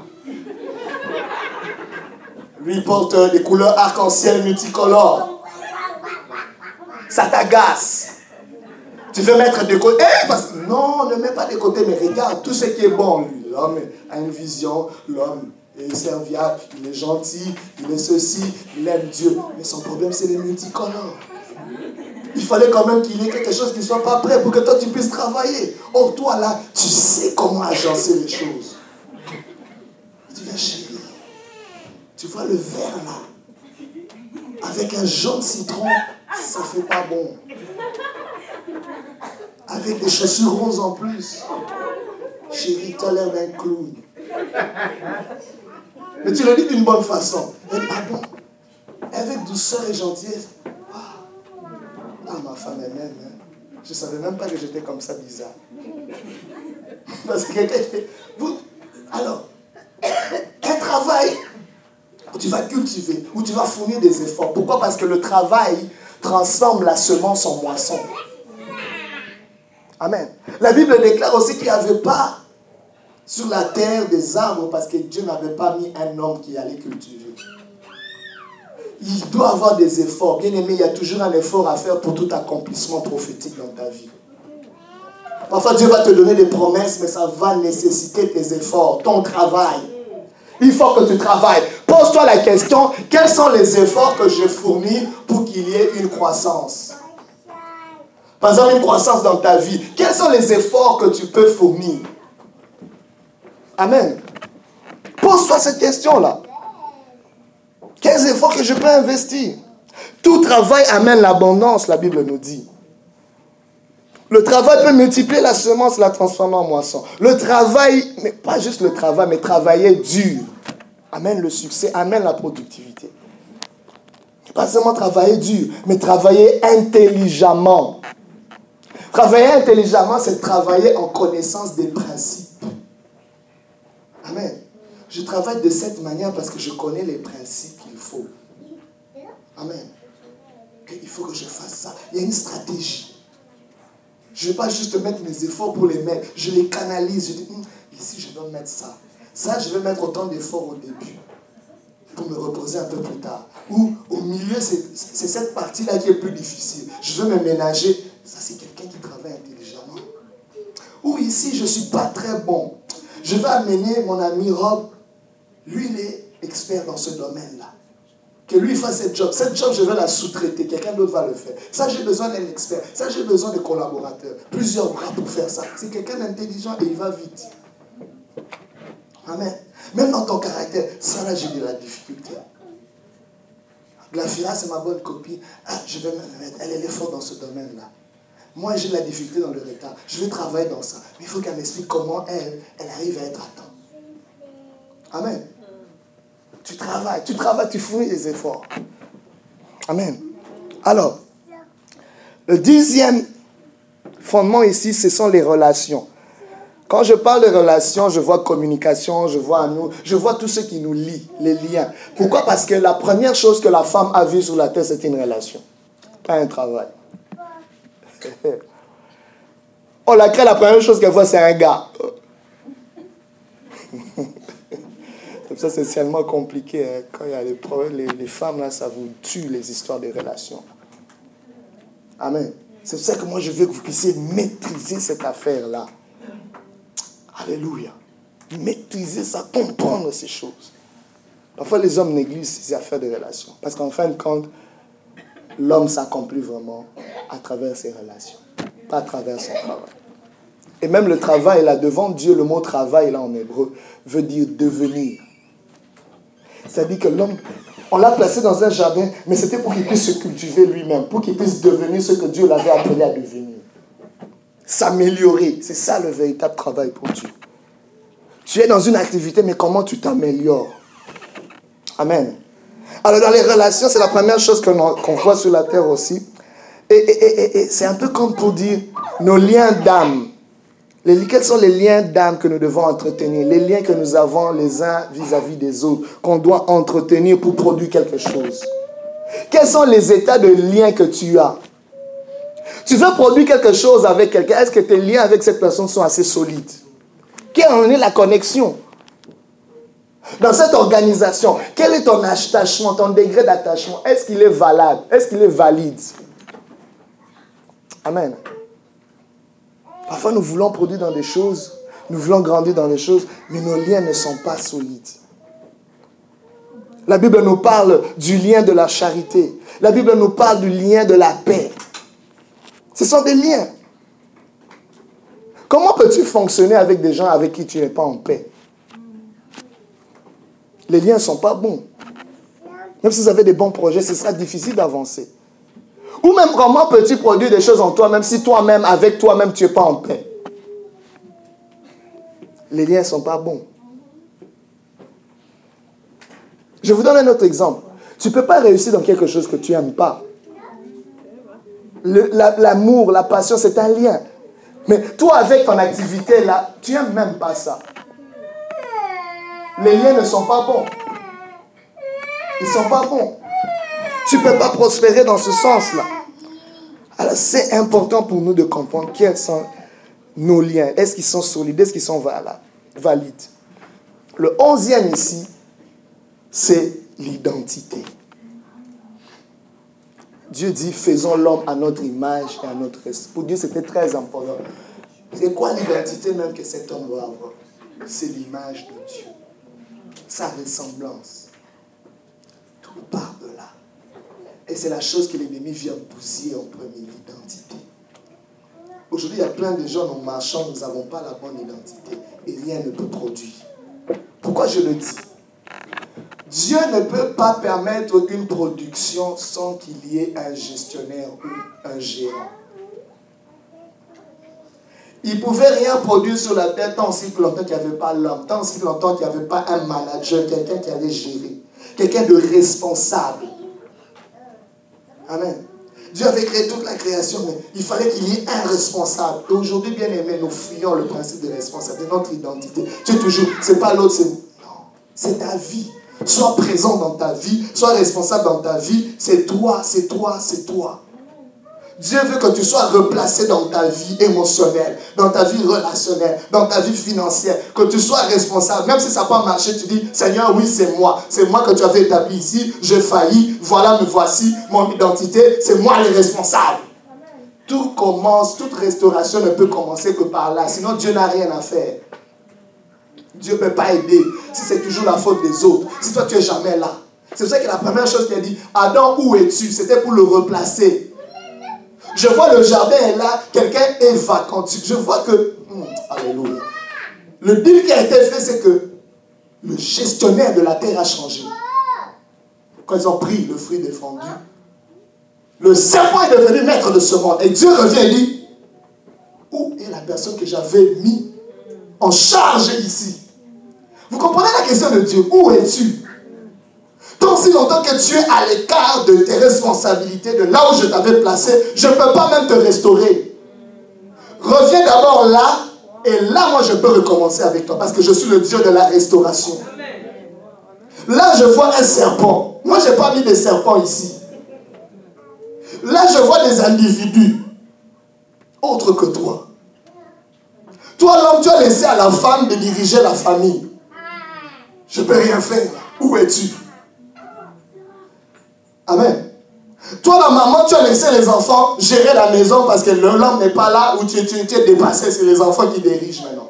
A: Lui, il porte des couleurs arc-en-ciel multicolores. Ça t'agace. Tu veux mettre de côté. Non, ne mets pas de côté, mais regarde tout ce qui est bon, lui. L'homme a une vision, l'homme est serviable, il est gentil, il est ceci, il aime Dieu. Mais son problème, c'est les multicolores. Il fallait quand même qu'il y ait quelque chose qui ne soit pas prêt pour que toi, tu puisses travailler. Or, toi, là, tu sais comment agencer les choses. Tu dis, chérie, tu vois le vert, là, avec un jaune citron, ça ne fait pas bon. Avec des chaussures roses en plus. Chérie, tu as l'air d'un clown. Mais tu le dis d'une bonne façon. Elle dit, ah bon? Avec douceur et gentillesse. Ah, ma femme elle m'aime. Hein. Je ne savais même pas que j'étais comme ça bizarre. Parce que alors, un travail où tu vas cultiver, où tu vas fournir des efforts. Pourquoi? Parce que le travail transforme la semence en moisson. Amen. La Bible déclare aussi qu'il n'y avait pas sur la terre des arbres parce que Dieu n'avait pas mis un homme qui allait cultiver. Il doit avoir des efforts. Bien aimé, il y a toujours un effort à faire pour tout accomplissement prophétique dans ta vie. Parfois, Dieu va te donner des promesses, mais ça va nécessiter tes efforts, ton travail. Il faut que tu travailles. Pose-toi la question, quels sont les efforts que je fournis pour qu'il y ait une croissance? Par exemple, une croissance dans ta vie. Quels sont les efforts que tu peux fournir? Amen. Pose-toi cette question-là. Quels efforts que je peux investir? Tout travail amène l'abondance, la Bible nous dit. Le travail peut multiplier la semence, la transformer en moisson. Le travail, mais pas juste le travail, mais travailler dur, amène le succès, amène la productivité. Pas seulement travailler dur, mais travailler intelligemment. Travailler intelligemment, c'est travailler en connaissance des principes. Amen. Je travaille de cette manière parce que je connais les principes qu'il faut. Amen. Il faut que je fasse ça. Il y a une stratégie. Je ne vais pas juste mettre mes efforts pour les mettre. Je les canalise. Je dis, ici, je dois mettre ça. Ça, je vais mettre autant d'efforts au début pour me reposer un peu plus tard. Ou au milieu, c'est cette partie-là qui est plus difficile. Je veux me ménager. Ça, c'est quelqu'un qui travaille intelligemment. Ou ici, je ne suis pas très bon. Je vais amener mon ami Rob. Lui, il est expert dans ce domaine-là. Que lui fasse cette job. Cette job, je vais la sous-traiter. Quelqu'un d'autre va le faire. Ça, j'ai besoin d'un expert. Ça, j'ai besoin de collaborateurs. Plusieurs bras pour faire ça. C'est quelqu'un d'intelligent et il va vite. Amen. Même dans ton caractère, ça là, j'ai de la difficulté. Glafira, c'est ma bonne copine. Je vais me mettre. Elle est forte dans ce domaine-là. Moi, j'ai de la difficulté dans le retard. Je vais travailler dans ça. Mais il faut qu'elle m'explique comment elle arrive à être à temps. Amen. Tu travailles, tu fournis des efforts. Amen. Alors, le 10e fondement ici, ce sont les relations. Quand je parle de relations, je vois communication, je vois tout ce qui nous lie, les liens. Pourquoi? Parce que la première chose que la femme a vue sur la terre, c'était une relation, pas un travail. On l'a créé, la première chose qu'elle voit, c'est un gars. Ça, c'est tellement compliqué. Hein. Quand il y a des problèmes, les femmes, là, ça vous tue, les histoires de relations. Amen. C'est pour ça que moi, je veux que vous puissiez maîtriser cette affaire-là. Alléluia. Maîtriser ça, comprendre ces choses. Parfois, les hommes négligent ces affaires de relations. Parce qu'en fin de compte, l'homme s'accomplit vraiment à travers ses relations, pas à travers son travail. Et même le travail, là, devant Dieu, le mot travail, là, en hébreu, veut dire devenir. C'est-à-dire que l'homme, on l'a placé dans un jardin, mais c'était pour qu'il puisse se cultiver lui-même, pour qu'il puisse devenir ce que Dieu l'avait appelé à devenir. S'améliorer, c'est ça le véritable travail pour Dieu. Tu es dans une activité, mais comment tu t'améliores? Amen. Alors dans les relations, c'est la première chose qu'on voit sur la terre aussi. Et c'est un peu comme pour dire nos liens d'âme. Quels sont les liens d'âme que nous devons entretenir? Les liens que nous avons les uns vis-à-vis des autres, qu'on doit entretenir pour produire quelque chose. Quels sont les états de liens que tu as? Tu veux produire quelque chose avec quelqu'un, est-ce que tes liens avec cette personne sont assez solides? Quelle en est la connexion? Dans cette organisation, quel est ton attachement, ton degré d'attachement? Est-ce qu'il est valable? Est-ce qu'il est valide? Amen. Parfois, nous voulons produire dans des choses, nous voulons grandir dans des choses, mais nos liens ne sont pas solides. La Bible nous parle du lien de la charité. La Bible nous parle du lien de la paix. Ce sont des liens. Comment peux-tu fonctionner avec des gens avec qui tu n'es pas en paix? Les liens ne sont pas bons. Même si vous avez des bons projets, ce sera difficile d'avancer. Ou même, comment peux-tu produire des choses en toi, même si toi-même, avec toi-même, tu n'es pas en paix? Les liens ne sont pas bons. Je vous donne un autre exemple. Tu ne peux pas réussir dans quelque chose que tu n'aimes pas. L'amour, la passion, c'est un lien. Mais toi, avec ton activité, là, tu n'aimes même pas ça. Les liens ne sont pas bons. Ils ne sont pas bons. Tu ne peux pas prospérer dans ce sens-là. Alors, c'est important pour nous de comprendre quels sont nos liens. Est-ce qu'ils sont solides? Est-ce qu'ils sont valides? Le 11e ici, c'est l'identité. Dieu dit, faisons l'homme à notre image et à notre esprit. Pour Dieu, c'était très important. C'est quoi l'identité même que cet homme doit avoir? C'est l'image de Dieu. Sa ressemblance. Tout part de là. Et c'est la chose que l'ennemi vient bousiller en premier, l'identité. Aujourd'hui, il y a plein de gens en marchant, nous n'avons pas la bonne identité et rien ne peut produire. Pourquoi je le dis? Dieu ne peut pas permettre une production sans qu'il y ait un gestionnaire ou un gérant. Il ne pouvait rien produire sur la terre tant si longtemps qu'il n'y avait pas l'homme, tant si longtemps qu'il n'y avait pas un manager, quelqu'un qui allait gérer, quelqu'un de responsable. Amen. Dieu avait créé toute la création, mais il fallait qu'il y ait un responsable. Et aujourd'hui, bien aimé, nous fuyons le principe de responsabilité, notre identité. Tu es toujours, c'est pas l'autre, c'est... Non, c'est ta vie. Sois présent dans ta vie, sois responsable dans ta vie. C'est toi, c'est toi, c'est toi. Dieu veut que tu sois replacé dans ta vie émotionnelle, dans ta vie relationnelle, dans ta vie financière, que tu sois responsable. Même si ça n'a pas marché, tu dis, Seigneur, oui, c'est moi que tu avais établi ici, j'ai failli, voilà, me voici, mon identité, c'est moi le responsable. Tout commence, toute restauration ne peut commencer que par là, sinon Dieu n'a rien à faire. Dieu ne peut pas aider si c'est toujours la faute des autres, si toi tu n'es jamais là. C'est pour ça que la première chose qu'il a dit, Adam, où es-tu? C'était pour le replacer. Je vois le jardin est là, quelqu'un est vacant. Je vois que, alléluia. Le deal qui a été fait, c'est que le gestionnaire de la terre a changé. Quand ils ont pris le fruit défendu, le serpent est devenu maître de ce monde. Et Dieu revient et dit, où est la personne que j'avais mis en charge ici? Vous comprenez la question de Dieu? Où es-tu? Tant si longtemps que tu es à l'écart de tes responsabilités, de là où je t'avais placé, je ne peux pas même te restaurer. Reviens d'abord là, et là, moi, je peux recommencer avec toi, parce que je suis le Dieu de la restauration. Là, je vois un serpent. Moi, je n'ai pas mis de serpent ici. Là, je vois des individus autres que toi. Toi, l'homme, tu as laissé à la femme de diriger la famille. Je ne peux rien faire. Où es-tu? Amen. Toi, la maman, tu as laissé les enfants gérer la maison parce que l'homme n'est pas là ou tu es dépassé. C'est les enfants qui dirigent maintenant.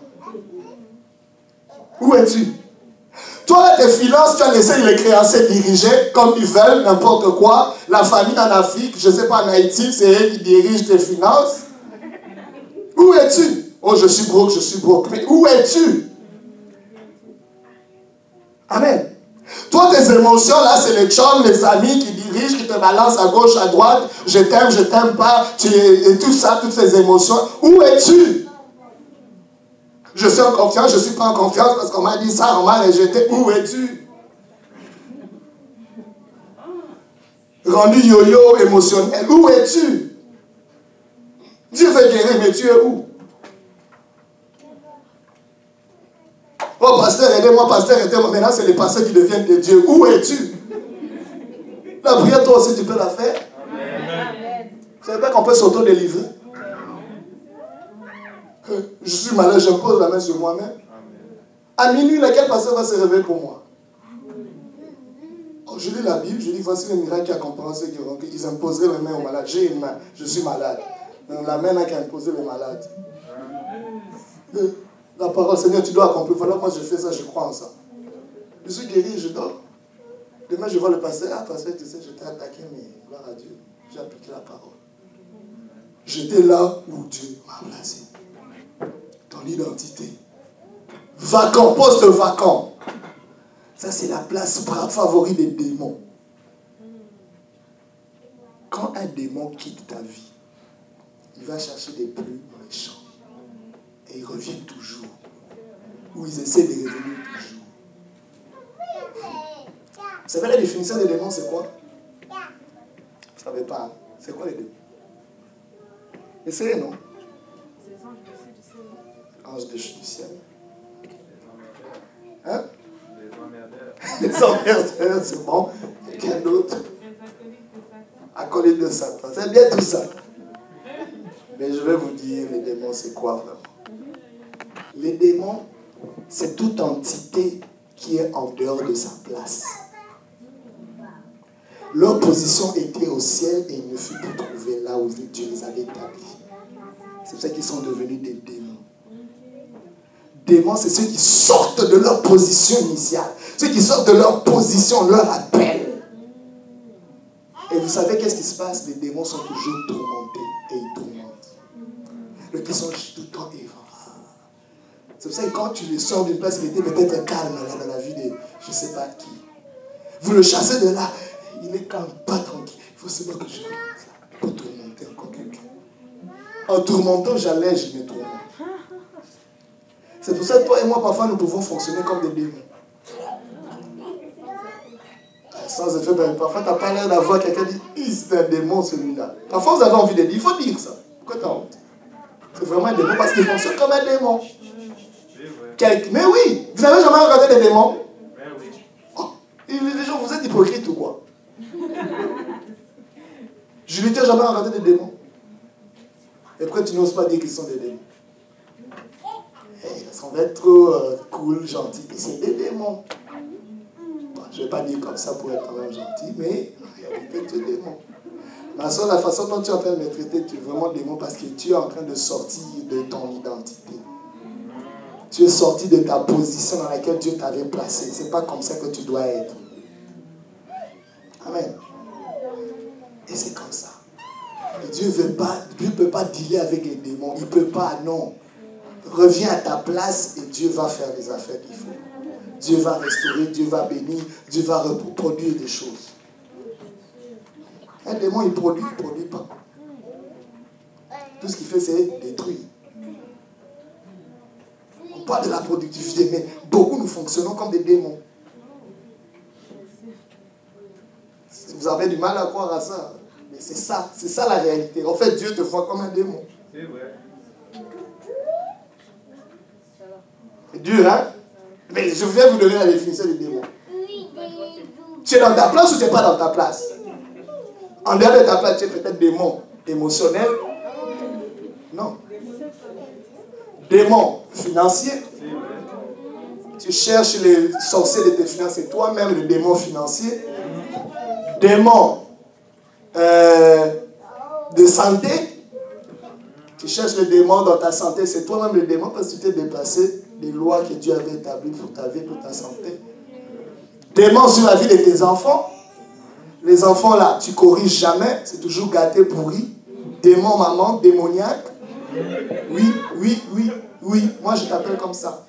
A: Où es-tu? Toi, tes finances, tu as laissé les créanciers diriger comme ils veulent, n'importe quoi. La famille en Afrique, je ne sais pas, en Haïti, c'est eux qui dirigent tes finances. Où es-tu? Oh, je suis broke. Mais où es-tu? Amen. Toi, tes émotions, là, c'est les chums, les amis qui dirigent, qui te balancent à gauche, à droite. Je t'aime pas, et tout ça, toutes ces émotions. Où es-tu? Je suis en confiance, je ne suis pas en confiance parce qu'on m'a dit ça, on m'a rejeté. Où es-tu? Rendu yo-yo émotionnel. Où es-tu? Dieu veut guérir, mais tu es où? Oh, pasteur, aidez-moi, pasteur, aidez-moi. Maintenant, c'est les pasteurs qui deviennent des dieux. Où es-tu? La prière, toi aussi, tu peux la faire. Amen. Vous savez pas qu'on peut s'auto-délivrer? Je suis malade, je pose la main sur moi-même. À minuit, laquelle pasteur va se réveiller pour moi? Oh, je lis la Bible, je dis voici le miracle qui accompagne ceux qui ont. Ils imposeraient les mains aux malades. J'ai une main, je suis malade. La main n'a qu'à imposer les malades. La parole, Seigneur, tu dois accomplir. Voilà, moi je fais ça, je crois en ça. Je suis guéri, je dors. Demain, je vois le pasteur. Ah, pasteur, tu sais, je t'ai attaqué, mais gloire à Dieu. J'ai appliqué la parole. J'étais là où Dieu m'a placé. Ton identité. Vacant, poste vacant. Ça, c'est la place favorite des démons. Quand un démon quitte ta vie, il va chercher des plumes dans les champs. Et ils reviennent toujours. Ou ils essaient de revenir toujours. Vous savez la définition des démons, c'est quoi? Vous ne savez pas. C'est quoi les démons? Essayez, non?
B: C'est les anges dessus du ciel.
A: Anges dessus du ciel. Hein?
B: Les
A: Les emmerdeurs, c'est bon. Et quel d'autre? Acolytes de Satan. C'est bien tout ça. Mais je vais vous dire, les démons, c'est quoi vraiment? Les démons, c'est toute entité qui est en dehors de sa place. Leur position était au ciel et ils ne furent plus trouvés là où Dieu les avait établis. C'est pour ça qu'ils sont devenus des démons. Démons, c'est ceux qui sortent de leur position initiale. Ceux qui sortent de leur position, leur appel. Et vous savez qu'est-ce qui se passe? Les démons sont toujours tourmentés et ils tourmentent. Le qui sont tout le temps ivres. C'est pour ça que quand tu le sors d'une place, il était peut-être calme là, dans la vie de je ne sais pas qui. Vous le chassez de là, il est calme, pas tranquille. Il faut savoir que je vais pour tourmenter encore quelqu'un. En tourmentant, j'allège mes tourments. C'est pour ça que toi et moi, parfois, nous pouvons fonctionner comme des démons. Sans effet, parfois, tu n'as pas l'air d'avoir quelqu'un qui dit c'est un démon celui-là. Parfois, vous avez envie de dire, il faut dire ça. Pourquoi tu as honte? C'est vraiment un démon parce qu'il fonctionne comme un démon. Mais oui, vous n'avez jamais regardé des démons? Oh, les gens, vous êtes hypocrites ou quoi? Je ne t'ai jamais regardé des démons. Et pourquoi tu n'oses pas dire qu'ils sont des démons? Ils semblent être trop cool, gentils. Et c'est des démons. Bon, je ne vais pas dire comme ça pour être quand même gentil, mais il y a peut-être des démons. Ma soeur, la façon dont tu es en train de me traiter, tu es vraiment démon parce que tu es en train de sortir de ton identité. Tu es sorti de ta position dans laquelle Dieu t'avait placé. Ce n'est pas comme ça que tu dois être. Amen. Et c'est comme ça. Et Dieu ne peut pas dealer avec les démons. Il ne peut pas, non. Reviens à ta place et Dieu va faire les affaires qu'il faut. Dieu va restaurer, Dieu va bénir, Dieu va reproduire des choses. Un démon, il ne produit pas. Tout ce qu'il fait, c'est détruire. On parle de la productivité, mais beaucoup nous fonctionnons comme des démons. Vous avez du mal à croire à ça. Mais c'est ça la réalité. En fait, Dieu te voit comme un démon.
B: C'est vrai.
A: C'est dur, hein? Mais je viens vous donner la définition du démon. Tu es dans ta place ou tu n'es pas dans ta place? En dehors de ta place, tu es peut-être démon émotionnel. Non. Démon financier. Tu cherches les sorciers de tes finances. C'est toi-même le démon financier. Démon de santé. Tu cherches le démon dans ta santé. C'est toi-même le démon parce que tu t'es dépassé des lois que Dieu avait établies pour ta vie, pour ta santé. Démon sur la vie de tes enfants. Les enfants là, tu corriges jamais. C'est toujours gâté, pourri. Démon, maman, démoniaque. Oui. Moi, je t'appelle comme ça.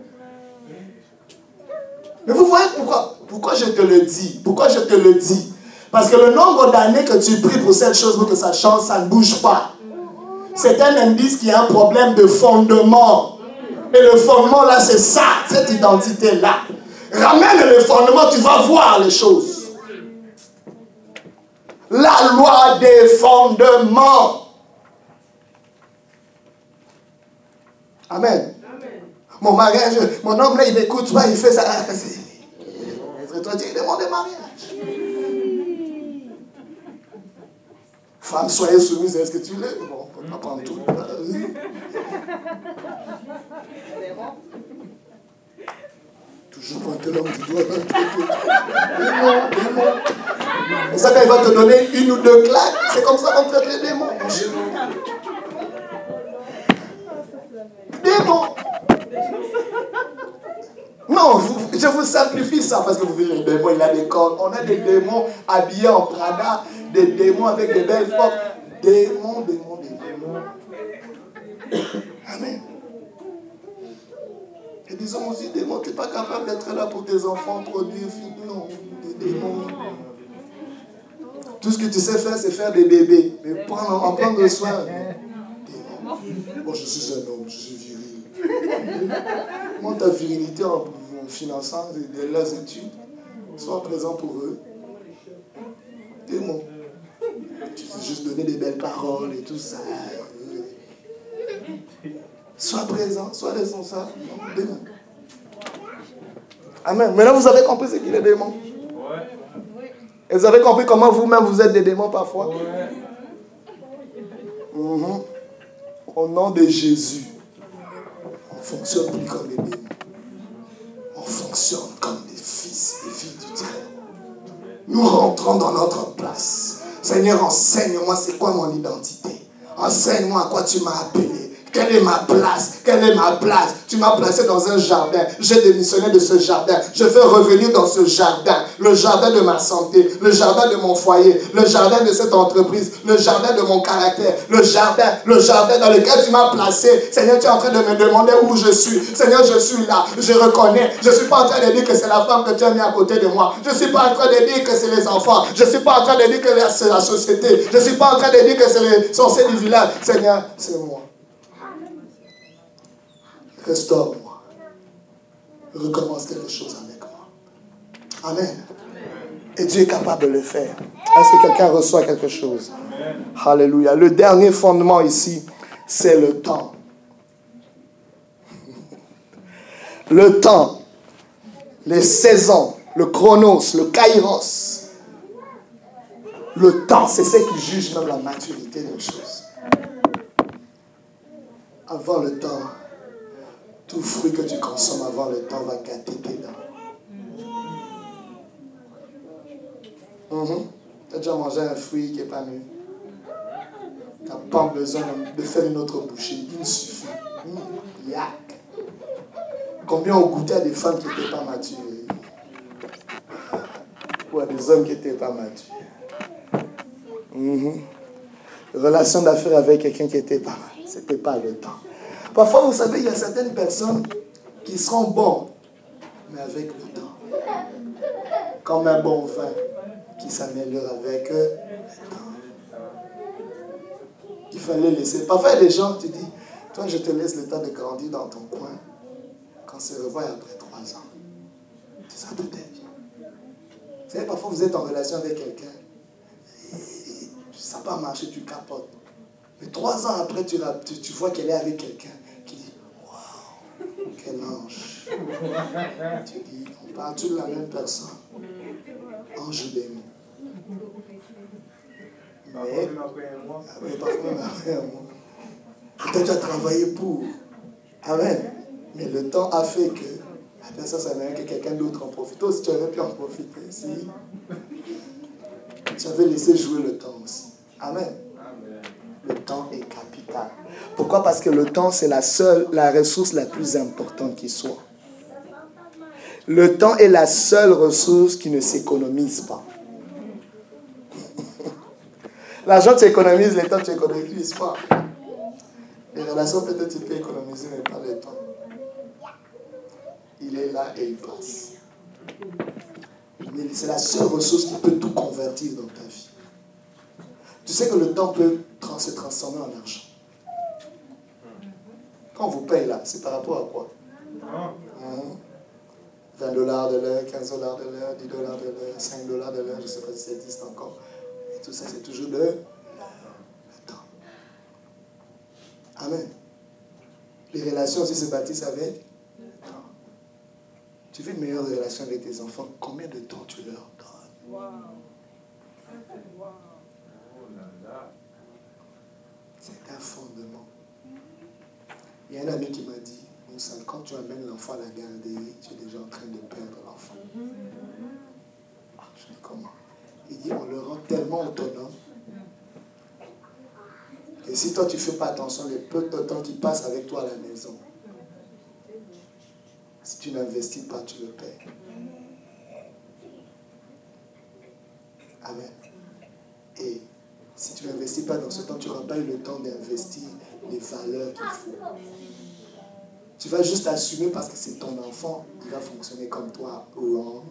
A: Mais vous voyez pourquoi je te le dis? Pourquoi je te le dis? Parce que le nombre d'années que tu pries pour cette chose, pour que ça change, ça ne bouge pas. C'est un indice qu'il y a un problème de fondement. Et le fondement là, c'est ça, cette identité-là. Ramène le fondement, tu vas voir les choses. La loi des fondements. Amen. Mon mariage, mon homme là, il m'écoute pas, il fait ça. Toi, tu demandes de mariage. Femme, soyez soumise, est-ce que tu l'es? Bon, on peut pas prendre tout. Toujours pointer l'homme du doigt. Démon. C'est ça qu'il va te donner une ou deux claques. C'est comme ça qu'on traite les démons. Démon. Non, je vous simplifie ça parce que vous voyez, le démon, il a des cornes. On a des démons habillés en Prada, des démons avec des belles formes. Démons. Amen. Et des hommes aussi, démons, tu n'es pas capable d'être là pour tes enfants, produire, non, des démons. Tout ce que tu sais faire, c'est faire des bébés. Mais en prendre soin. Démon. Bon, je suis un homme, je suis viril. Monte ta virilité en finançant leurs études. Sois présent pour eux. Démon. Tu sais juste donner des belles paroles et tout ça. Sois présent, sois responsable. Démon. Amen. Maintenant, vous avez compris ce qu'il est démon. Et vous avez compris comment vous-même vous êtes des démons parfois. Au nom de Jésus, on ne fonctionne plus comme des démons. On fonctionne comme des fils et filles du Très. Nous rentrons dans notre place. Seigneur, enseigne-moi c'est quoi mon identité. Enseigne-moi à quoi tu m'as appelé. Quelle est ma place? Quelle est ma place? Tu m'as placé dans un jardin. J'ai démissionné de ce jardin. Je veux revenir dans ce jardin. Le jardin de ma santé, le jardin de mon foyer, le jardin de cette entreprise, le jardin de mon caractère, le jardin dans lequel tu m'as placé. Seigneur, tu es en train de me demander où je suis. Seigneur, je suis là. Je reconnais. Je ne suis pas en train de dire que c'est la femme que tu as mis à côté de moi. Je ne suis pas en train de dire que c'est les enfants. Je ne suis pas en train de dire que c'est la société. Je ne suis pas en train de dire que c'est les sorciers du village. Seigneur, c'est moi. Restaure-moi. Recommence quelque chose avec moi. Amen. Et Dieu est capable de le faire. Est-ce que quelqu'un reçoit quelque chose? Amen. Alléluia. Le dernier fondement ici, c'est le temps. Le temps, les saisons, le chronos, le kairos. Le temps, c'est ce qui juge même la maturité d'une chose. Avant le temps, tout fruit que tu consommes avant le temps va gâter tes dents. Tu as déjà mangé un fruit qui n'est pas mûr. Tu n'as pas besoin de faire une autre bouchée. Il suffit. Yak. Combien ont goûté à des femmes qui n'étaient pas matures? Ou à des hommes qui n'étaient pas matures? Relation d'affaires avec quelqu'un qui n'était pas mal. Ce n'était pas le temps. Parfois, vous savez, il y a certaines personnes qui seront bons, mais avec le temps. Comme un bon vin qui s'améliore avec le temps. Il fallait laisser. Parfois, il y a des gens, tu dis, toi, je te laisse le temps de grandir dans ton coin. Quand on se revoit après 3 ans, c'est ça toute ta vie. Vous savez, parfois, vous êtes en relation avec quelqu'un. Ça n'a pas marché, tu capotes. Mais 3 ans après, tu vois qu'elle est avec quelqu'un qui dit, waouh, quel ange. Tu dis, on parle-tu de la même personne? Ange béni. Mais, parfois même après un mois. Peut-être tu as travaillé pour. Amen. Mais le temps a fait que la personne s'amène que quelqu'un d'autre en profite. Si tu avais pu en profiter, si tu avais laissé jouer le temps aussi. Amen. Le temps est capital. Pourquoi? Parce que le temps, c'est la ressource la plus importante qui soit. Le temps est la seule ressource qui ne s'économise pas. L'argent, tu économises, le temps, tu n'économises pas. Les relations, peut-être, tu peux économiser, mais pas le temps. Il est là et il passe. Mais c'est la seule ressource qui peut tout convertir dans ta vie. Tu sais que le temps peut se transformer en argent. Quand on vous paye là, c'est par rapport à quoi? 20 dollars de l'heure, 15 dollars de l'heure, 10 dollars de l'heure, 5 dollars de l'heure, je ne sais pas si ça existe encore. Et tout ça, c'est toujours le temps. Amen. Les relations aussi se bâtissent avec le temps. Tu veux une meilleure relation avec tes enfants, combien de temps tu leur donnes? C'est un fondement. Il y a un ami qui m'a dit, Moussa, quand tu amènes l'enfant à la garderie, tu es déjà en train de perdre l'enfant. Je dis comment? Il dit, on le rend tellement autonome que si toi tu ne fais pas attention, le peu de temps qui passe avec toi à la maison, si tu n'investis pas, tu le perds. Amen. Et si tu n'investis pas dans ce temps, tu n'auras pas eu le temps d'investir les valeurs qu'il faut. Tu vas juste assumer parce que c'est ton enfant, il va fonctionner comme toi, wrong.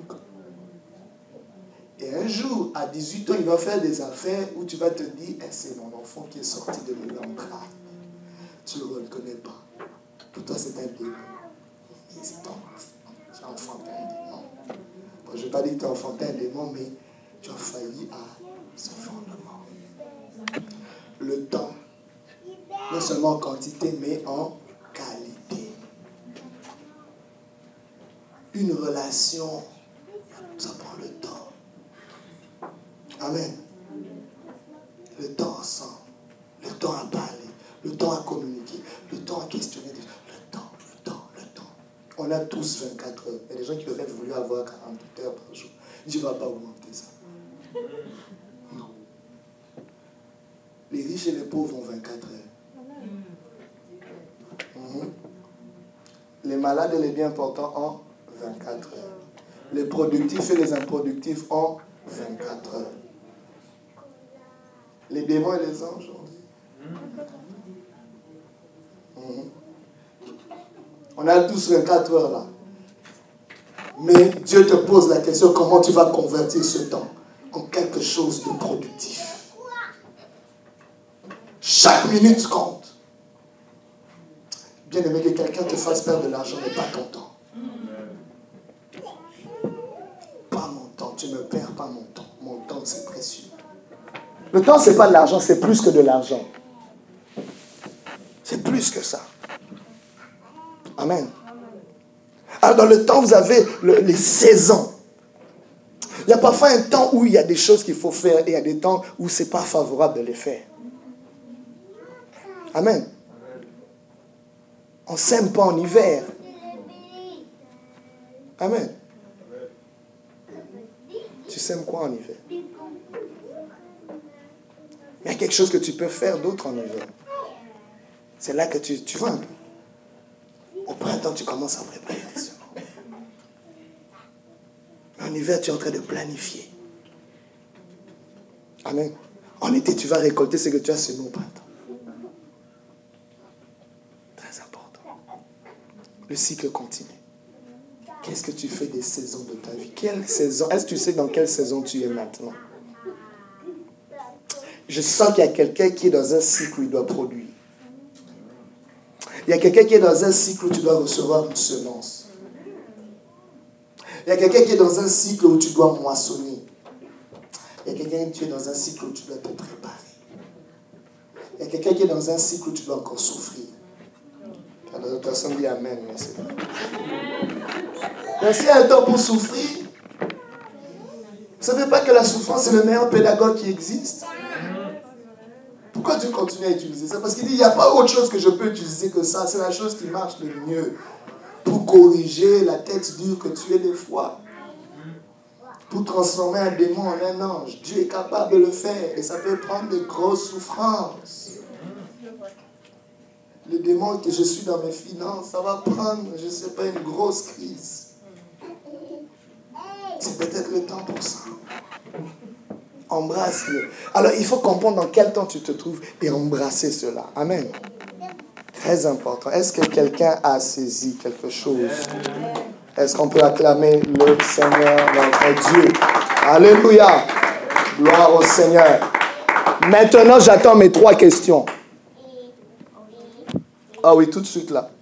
A: Et un jour, à 18 ans, il va faire des affaires où tu vas te dire, c'est mon enfant qui est sorti de l'entrave. Tu ne le reconnais pas. Pour toi, c'est un démon. C'est ton enfant. Tu as enfanté un démon. Bon, je ne vais pas dire que tu as enfanté un démon, mais tu as failli à ce fondement. Le temps, non seulement en quantité, mais en qualité. Une relation, ça prend le temps. Amen. Le temps ensemble, le temps à parler, le temps à communiquer, le temps à questionner. Le temps. On a tous 24 heures. Il y a des gens qui auraient voulu avoir 48 heures par jour. Dieu ne va pas augmenter ça. Non. Les riches et les pauvres ont 24 heures. Les malades et les bien portants en 24 heures. Les productifs et les improductifs en 24 heures. Les démons et les anges, on dit. On a tous 24 heures là. Mais Dieu te pose la question, comment tu vas convertir ce temps en quelque chose de productif. Chaque minute compte. Bien aimé, que quelqu'un te fasse perdre de l'argent, mais pas ton temps. Pas mon temps, tu ne me perds pas mon temps. Mon temps, c'est précieux. Le temps, ce n'est pas de l'argent, c'est plus que de l'argent. C'est plus que ça. Amen. Alors, dans le temps, vous avez les saisons. Il y a parfois un temps où il y a des choses qu'il faut faire et il y a des temps où ce n'est pas favorable de les faire. Amen. On ne sème pas en hiver. Amen. Tu sèmes quoi en hiver? Il y a quelque chose que tu peux faire d'autre en hiver. C'est là que tu vois un peu. Au printemps, tu commences à préparer tes semences. En hiver, tu es en train de planifier. Amen. En été, tu vas récolter ce que tu as semé au printemps. Très important. Le cycle continue. Qu'est-ce que tu fais des saisons de ta vie? Quelle saison? Est-ce que tu sais dans quelle saison tu es maintenant? Je sens qu'il y a quelqu'un qui est dans un cycle où il doit produire. Il y a quelqu'un qui est dans un cycle où tu dois recevoir une semence. Il y a quelqu'un qui est dans un cycle où tu dois moissonner. Il y a quelqu'un qui est dans un cycle où tu dois te préparer. Il y a quelqu'un qui est dans un cycle où tu dois encore souffrir. Quand l'autre personne dit Amen, merci. Mais s'il y a un temps pour souffrir, vous ne savez pas que la souffrance est le meilleur pédagogue qui existe? Pourquoi Dieu continue à utiliser ça? Parce qu'il dit, il n'y a pas autre chose que je peux utiliser que ça. C'est la chose qui marche le mieux pour corriger la tête dure que tu es des fois. Pour transformer un démon en un ange. Dieu est capable de le faire et ça peut prendre de grosses souffrances. Le démon que je suis dans mes finances, ça va prendre, je ne sais pas, une grosse crise. C'est peut-être le temps pour ça. Embrasse-le. Alors, il faut comprendre dans quel temps tu te trouves et embrasser cela. Amen. Très important. Est-ce que quelqu'un a saisi quelque chose? Est-ce qu'on peut acclamer le Seigneur, notre Dieu? Alléluia. Gloire au Seigneur. Maintenant, j'attends mes 3 questions. Ah oui, tout de suite là.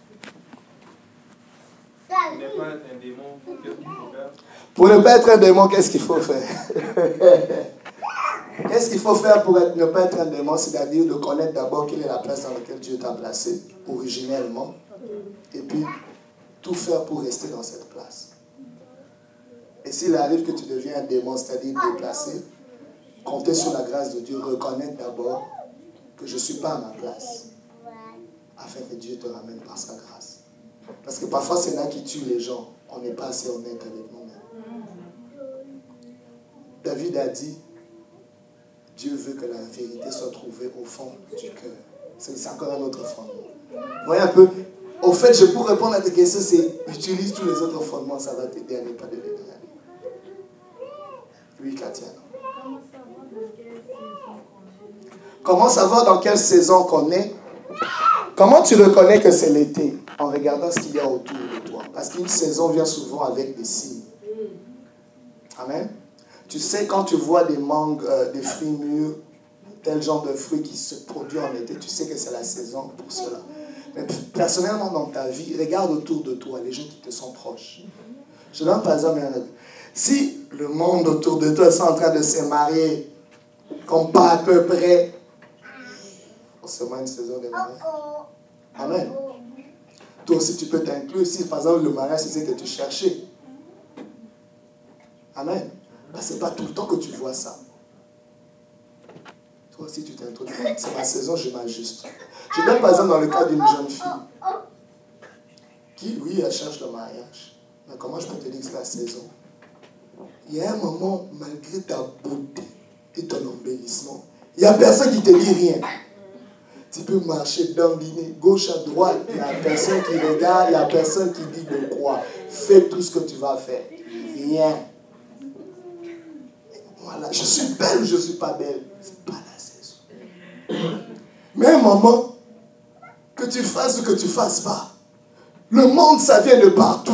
A: Pour ne pas être un démon, qu'est-ce qu'il faut faire? Qu'est-ce qu'il faut faire pour ne pas être un démon? C'est-à-dire de connaître d'abord quelle est la place dans laquelle Dieu t'a placé, originellement, et puis tout faire pour rester dans cette place. Et s'il arrive que tu deviens un démon, c'est-à-dire déplacé, compter sur la grâce de Dieu, reconnaître d'abord que je ne suis pas à ma place, afin que Dieu te ramène par sa grâce. Parce que parfois, c'est là qui tue les gens. On n'est pas assez honnête avec nous-mêmes. David a dit, Dieu veut que la vérité soit trouvée au fond du cœur. C'est encore un autre fondement. Voyez un peu. Au fait, je peux répondre à tes questions, c'est utilise tous les autres fondements, ça va t'aider à ne pas devenir un. Oui, Katia. Comment savoir dans quelle saison qu'on est? Comment tu reconnais que c'est l'été? En regardant ce qu'il y a autour de toi. Parce qu'une saison vient souvent avec des signes. Amen. Tu sais, quand tu vois des mangues, des fruits mûrs, tel genre de fruits qui se produisent en été, tu sais que c'est la saison pour cela. Mais personnellement, dans ta vie, regarde autour de toi, les gens qui te sont proches. Je donne par exemple, si le monde autour de toi est en train de se marier, comme pas à peu près, forcément une saison de mariage. Amen. Toi aussi, tu peux t'inclure si, par exemple, le mariage, c'est ce que tu cherchais. Amen. Ben, ce n'est pas tout le temps que tu vois ça. Toi aussi, tu t'introduis. C'est ma saison, je m'ajuste. Je donne par exemple dans le cas d'une jeune fille qui, oui, elle cherche le mariage. Mais comment je peux te dire que c'est la saison? Il y a un moment, malgré ta beauté et ton embellissement, il n'y a personne qui te dit rien. Tu peux marcher dans dîner, gauche à droite. Il n'y a personne qui regarde, il n'y a personne qui dit de quoi. Fais tout ce que tu vas faire. Rien. Voilà, je suis belle ou je ne suis pas belle. Ce n'est pas la saison. Mais à un moment, que tu fasses ou que tu ne fasses pas, le monde, ça vient de partout.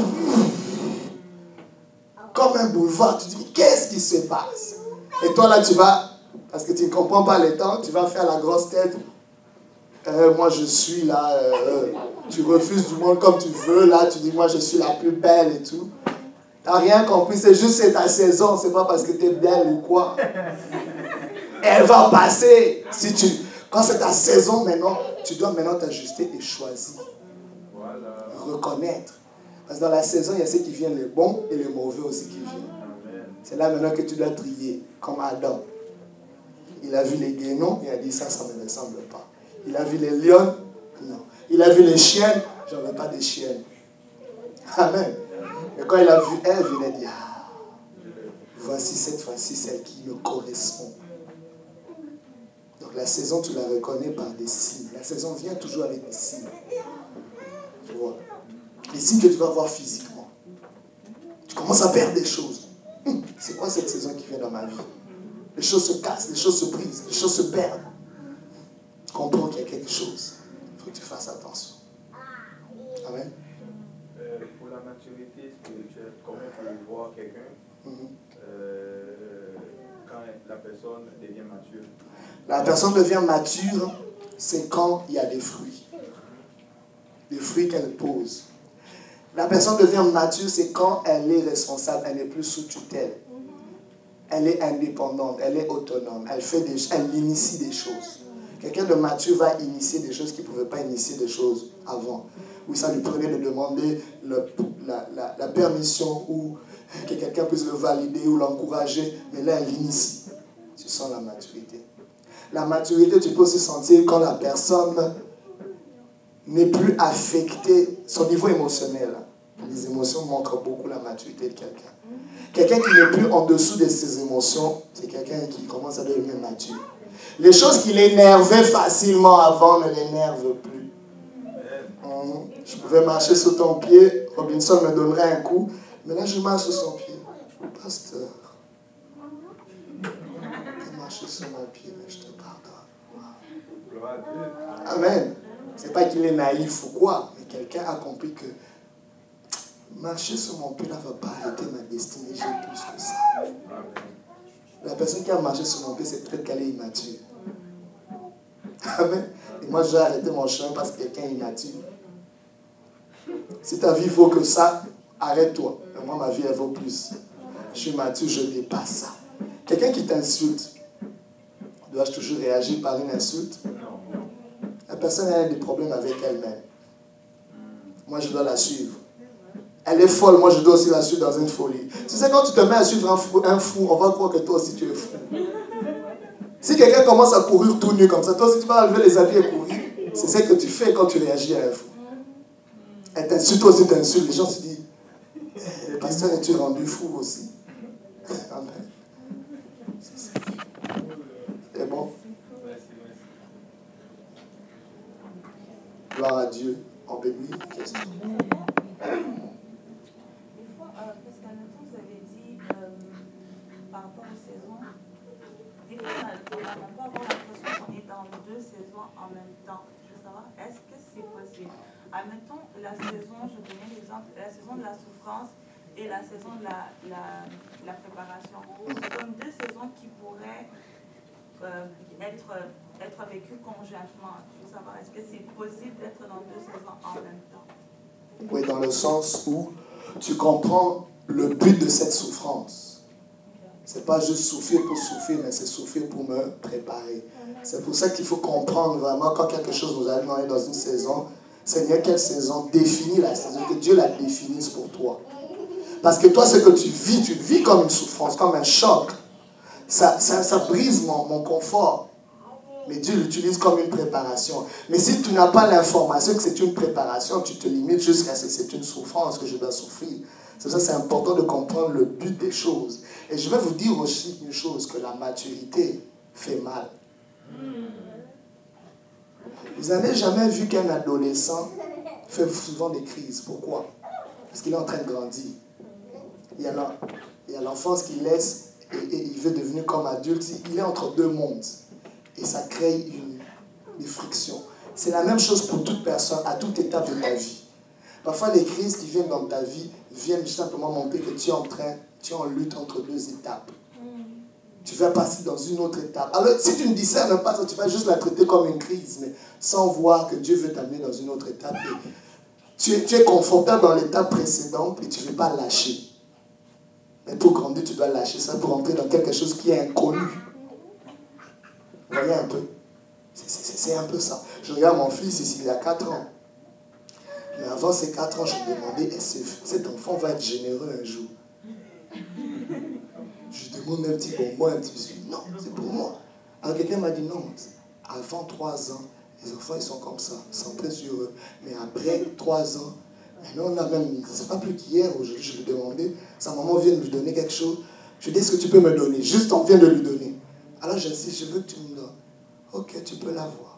A: Comme un boulevard, tu dis, qu'est-ce qui se passe? Et toi là, tu vas, parce que tu ne comprends pas les temps, tu vas faire la grosse tête. Moi, je suis là, tu refuses du monde comme tu veux. Là, tu dis, moi, je suis la plus belle et tout. Tu n'as rien compris, c'est juste c'est ta saison. C'est pas parce que tu es belle ou quoi. Elle va passer. Quand c'est ta saison maintenant, tu dois maintenant t'ajuster et choisir. Voilà. Reconnaître. Parce que dans la saison, il y a ceux qui viennent les bons et les mauvais aussi qui viennent. Amen. C'est là maintenant que tu dois trier, comme Adam. Il a vu les guénons, il a dit ça ne me ressemble pas. Il a vu les lions, non. Il a vu les chiennes, j'en veux pas des chiennes. Amen. Et quand il a vu Ève, il a dit, voici cette fois-ci celle qui me correspond. Donc la saison, tu la reconnais par des signes. La saison vient toujours avec des signes. Tu vois. Les signes que tu vas voir physiquement. Tu commences à perdre des choses. C'est quoi cette saison qui vient dans ma vie? Les choses se cassent, les choses se brisent, les choses se perdent. Tu comprends qu'il y a quelque chose. Il faut que tu fasses attention. Amen.
B: Pour la maturité spirituelle, comment on peut voir quelqu'un quand la personne devient mature?
A: La personne devient mature, c'est quand il y a des fruits. Des fruits qu'elle pose. La personne devient mature, c'est quand elle est responsable, elle n'est plus sous tutelle. Elle est indépendante, elle est autonome, elle initie des choses. Quelqu'un de mature va initier des choses qu'il ne pouvait pas initier des choses avant. Où ça lui prenait de demander la permission ou que quelqu'un puisse le valider ou l'encourager. Mais là, elle initie. Tu sens la maturité. La maturité, tu peux aussi sentir quand la personne n'est plus affectée, son niveau émotionnel. Les émotions montrent beaucoup la maturité de quelqu'un. Quelqu'un qui n'est plus en dessous de ses émotions, c'est quelqu'un qui commence à devenir mature. Les choses qui l'énervaient facilement avant ne l'énervent plus. Je pouvais marcher sur ton pied, Robinson me donnerait un coup, mais là je marche sur son pied. Pasteur, tu as marché sur mon pied, mais je te pardonne. Amen. C'est pas qu'il est naïf ou quoi, mais quelqu'un a compris que marcher sur mon pied là ne va pas arrêter ma destinée, j'ai plus que ça. La personne qui a marché sur mon pied, c'est peut-être qu'elle est immature. Amen. Et moi, je vais arrêter mon chemin parce que quelqu'un est immature. Si ta vie vaut que ça, arrête-toi. Mais moi, ma vie, elle vaut plus. Je suis mature, je dépasse ça. Quelqu'un qui t'insulte, dois-je toujours réagir par une insulte? La personne a des problèmes avec elle-même. Moi, je dois la suivre. Elle est folle, moi je dois aussi la suivre dans une folie. Tu sais, quand tu te mets à suivre un fou, on va croire que toi aussi tu es fou. Si quelqu'un commence à courir tout nu comme ça, toi aussi tu vas enlever les habits et courir. C'est ce que tu fais quand tu réagis à un fou. Elle t'insulte, toi aussi t'insultes. Les gens se disent, le pasteur, es-tu rendu fou aussi? Amen. C'est bon? Gloire à Dieu. En béni, question.
C: Parce qu'à l'instant, vous avez dit, par rapport aux saisons, des fois, on peut avoir l'impression qu'on est dans deux saisons en même temps. Je veux savoir, est-ce que c'est possible? Admettons, la saison, je donnais l'exemple, la saison de la souffrance et la saison de la préparation. C'est comme deux saisons qui pourraient être vécues conjointement. Je veux savoir, est-ce que c'est possible d'être dans deux saisons en même temps?
A: Oui, dans le sens où tu comprends le but de cette souffrance. C'est pas juste souffrir pour souffrir, mais c'est souffrir pour me préparer. C'est pour ça qu'il faut comprendre vraiment quand quelque chose nous arrive, on est dans une saison. Seigneur, quelle saison? Définis la saison, que Dieu la définisse pour toi. Parce que toi, ce que tu le vis comme une souffrance, comme un choc. Ça brise mon confort. Mais Dieu l'utilise comme une préparation. Mais si tu n'as pas l'information que c'est une préparation, tu te limites jusqu'à ce que c'est une souffrance que je dois souffrir. C'est ça, c'est important de comprendre le but des choses. Et je vais vous dire aussi une chose, que la maturité fait mal. Vous n'avez jamais vu qu'un adolescent fait souvent des crises. Pourquoi? Parce qu'il est en train de grandir. Il y a l'enfance qu'il laisse et il veut devenir comme adulte. Il est entre deux mondes. Et ça crée des frictions. C'est la même chose pour toute personne, à toute étape de ta vie. Parfois, les crises qui viennent dans ta vie viennent simplement montrer que tu es en lutte entre deux étapes. Tu vas passer dans une autre étape. Alors, si tu ne discernes pas ça, tu vas juste la traiter comme une crise, mais sans voir que Dieu veut t'amener dans une autre étape. Et tu es confortable dans l'étape précédente et tu ne veux pas lâcher. Mais pour grandir, tu dois lâcher ça pour entrer dans quelque chose qui est inconnu. Vous voyez un peu? C'est un peu ça. Je regarde mon fils ici, il a 4 ans. Mais avant ces 4 ans, je me demandais, est-ce que cet enfant va être généreux un jour? Je demande un petit bonbon, un petit biscuit. Non, c'est pour moi. Alors quelqu'un m'a dit, non, avant 3 ans, les enfants, ils sont comme ça, centrés sur eux. Mais après 3 ans, maintenant on a même, c'est pas plus qu'hier, aujourd'hui, je lui demandais, sa maman vient de lui donner quelque chose. Je lui dis, est-ce que tu peux me donner? Juste, on vient de lui donner. Alors j'insiste, je veux que tu me donnes. Ok, tu peux l'avoir.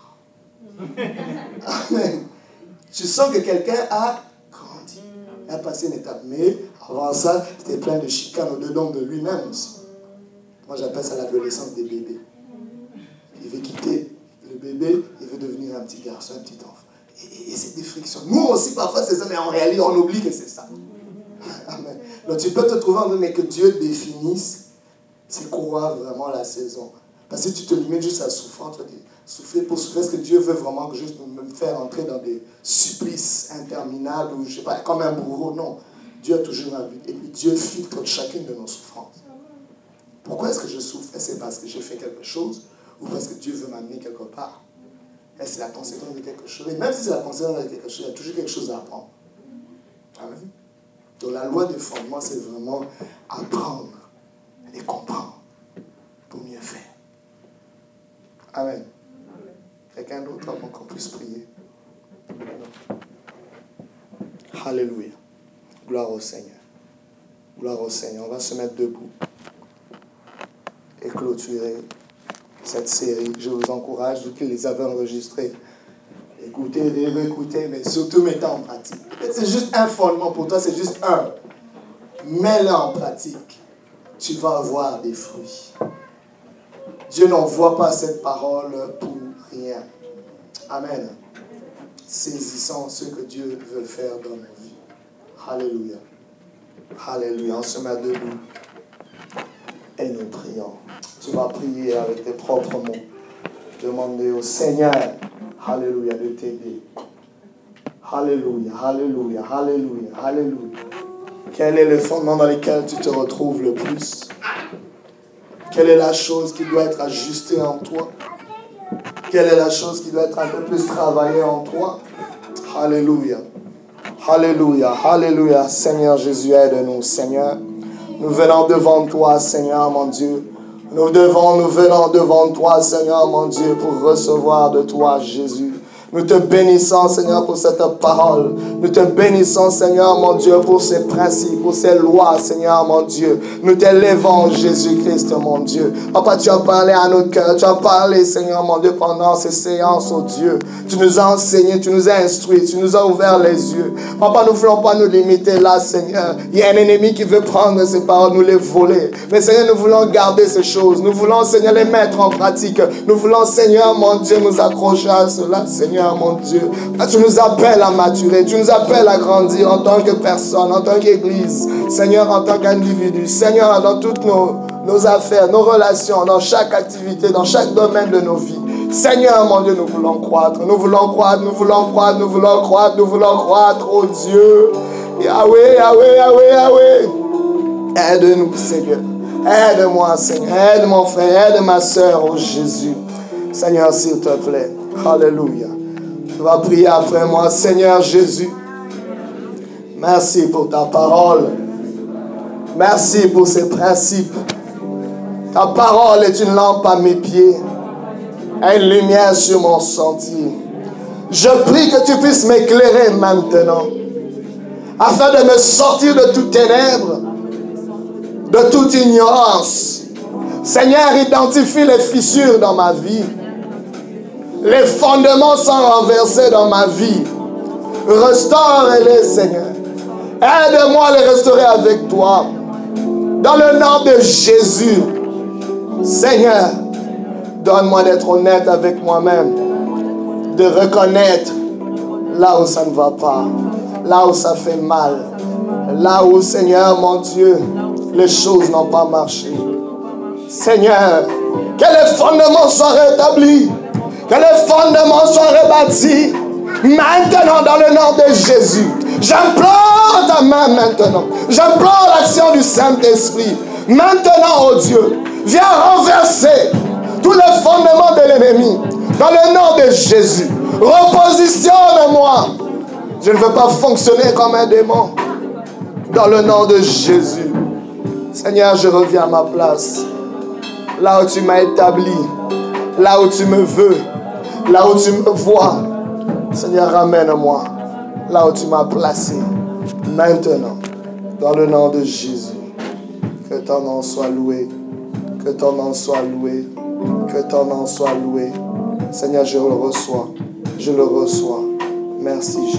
A: Amen. Je sens que quelqu'un a grandi, a passé une étape. Mais avant ça, c'était plein de chicanes au-dedans de lui-même aussi. Moi, j'appelle ça l'adolescence des bébés. Il veut quitter le bébé, il veut devenir un petit garçon, un petit enfant. Et c'est des frictions. Nous aussi, parfois, c'est ça, mais en réalité, on oublie que c'est ça. Amen. Donc, tu peux te trouver en train, mais que Dieu définisse, c'est quoi vraiment la saison. Parce que si tu te limites juste à la souffrance, tu vas dire, souffrir pour souffrir, est-ce que Dieu veut vraiment juste me faire entrer dans des supplices interminables ou je sais pas, comme un bourreau? Non. Dieu a toujours un but. Et puis Dieu filtre chacune de nos souffrances. Pourquoi est-ce que je souffre? Est-ce que c'est parce que j'ai fait quelque chose ou parce que Dieu veut m'amener quelque part? Est-ce que c'est la conséquence de quelque chose? Et même si c'est la conséquence de quelque chose, il y a toujours quelque chose à apprendre. Amen. Donc la loi des fondements, c'est vraiment apprendre et comprendre pour mieux faire. Amen. Quelqu'un d'autre avant qu'on puisse prier? Alléluia. Gloire au Seigneur. Gloire au Seigneur. On va se mettre debout et clôturer cette série. Je vous encourage, vous qui les avez enregistrés, écoutez, réécoutez, mais surtout mettez en pratique. C'est juste un fondement pour toi, c'est juste un. Mets-le en pratique. Tu vas avoir des fruits. Dieu n'envoie pas cette parole pour rien. Amen. Saisissons ce que Dieu veut faire dans nos vies. Alléluia. Alléluia. On se met debout et nous prions. Tu vas prier avec tes propres mots. Demander au Seigneur, alléluia, de t'aider. Alléluia, alléluia, alléluia, alléluia. Quel est le fondement dans lequel tu te retrouves le plus? Quelle est la chose qui doit être ajustée en toi? Quelle est la chose qui doit être un peu plus travaillée en toi? Alléluia. Alléluia. Alléluia. Seigneur Jésus, aide-nous, Seigneur. Nous venons devant toi, Seigneur, mon Dieu. Nous venons devant toi, Seigneur, mon Dieu, pour recevoir de toi, Jésus. Nous te bénissons, Seigneur, pour cette parole. Nous te bénissons, Seigneur, mon Dieu, pour ces principes, pour ces lois, Seigneur, mon Dieu. Nous t'élèvons, Jésus-Christ, mon Dieu. Papa, tu as parlé à notre cœur. Tu as parlé, Seigneur, mon Dieu, pendant ces séances, oh Dieu. Tu nous as enseigné, tu nous as instruits, tu nous as ouvert les yeux. Papa, nous ne voulons pas nous limiter là, Seigneur. Il y a un ennemi qui veut prendre ces paroles, nous les voler. Mais, Seigneur, nous voulons garder ces choses. Nous voulons, Seigneur, les mettre en pratique. Nous voulons, Seigneur, mon Dieu, nous accrocher à cela, Seigneur, mon Dieu. Tu nous appelles à maturer, tu nous appelles à grandir en tant que personne, en tant qu'église, Seigneur, en tant qu'individu, Seigneur, dans toutes nos affaires, nos relations, dans chaque activité, dans chaque domaine de nos vies. Seigneur, mon Dieu, nous voulons croître, nous voulons croître, nous voulons croître, nous voulons croître, nous voulons croître, oh Dieu. Yahweh, Yahweh, Yahweh, Yahweh. Aide-nous, Seigneur. Aide-moi, Seigneur. Aide mon frère, aide ma soeur, oh Jésus. Seigneur, s'il te plaît. Alléluia. Tu vas prier après moi, Seigneur Jésus. Merci pour ta parole. Merci pour ces principes. Ta parole est une lampe à mes pieds et une lumière sur mon sentier. Je prie que tu puisses m'éclairer maintenant, afin de me sortir de toutes ténèbres, de toute ignorance. Seigneur, identifie les fissures dans ma vie. Les fondements sont renversés dans ma vie. Restaure-les, Seigneur. Aide-moi à les restaurer avec toi. Dans le nom de Jésus. Seigneur, donne-moi d'être honnête avec moi-même. De reconnaître là où ça ne va pas. Là où ça fait mal. Là où, Seigneur, mon Dieu, les choses n'ont pas marché. Seigneur, que les fondements soient rétablis. Que les fondements soient rebâtis. Maintenant, dans le nom de Jésus. J'implore ta main maintenant. J'implore l'action du Saint-Esprit. Maintenant, oh Dieu, viens renverser tous les fondements de l'ennemi. Dans le nom de Jésus. Repositionne-moi. Je ne veux pas fonctionner comme un démon. Dans le nom de Jésus. Seigneur, je reviens à ma place. Là où tu m'as établi. Là où tu me veux. Là où tu me vois. Seigneur, ramène-moi. Là où tu m'as placé. Maintenant. Dans le nom de Jésus. Que ton nom soit loué. Que ton nom soit loué. Que ton nom soit loué. Seigneur, je le reçois. Je le reçois. Merci, Jésus.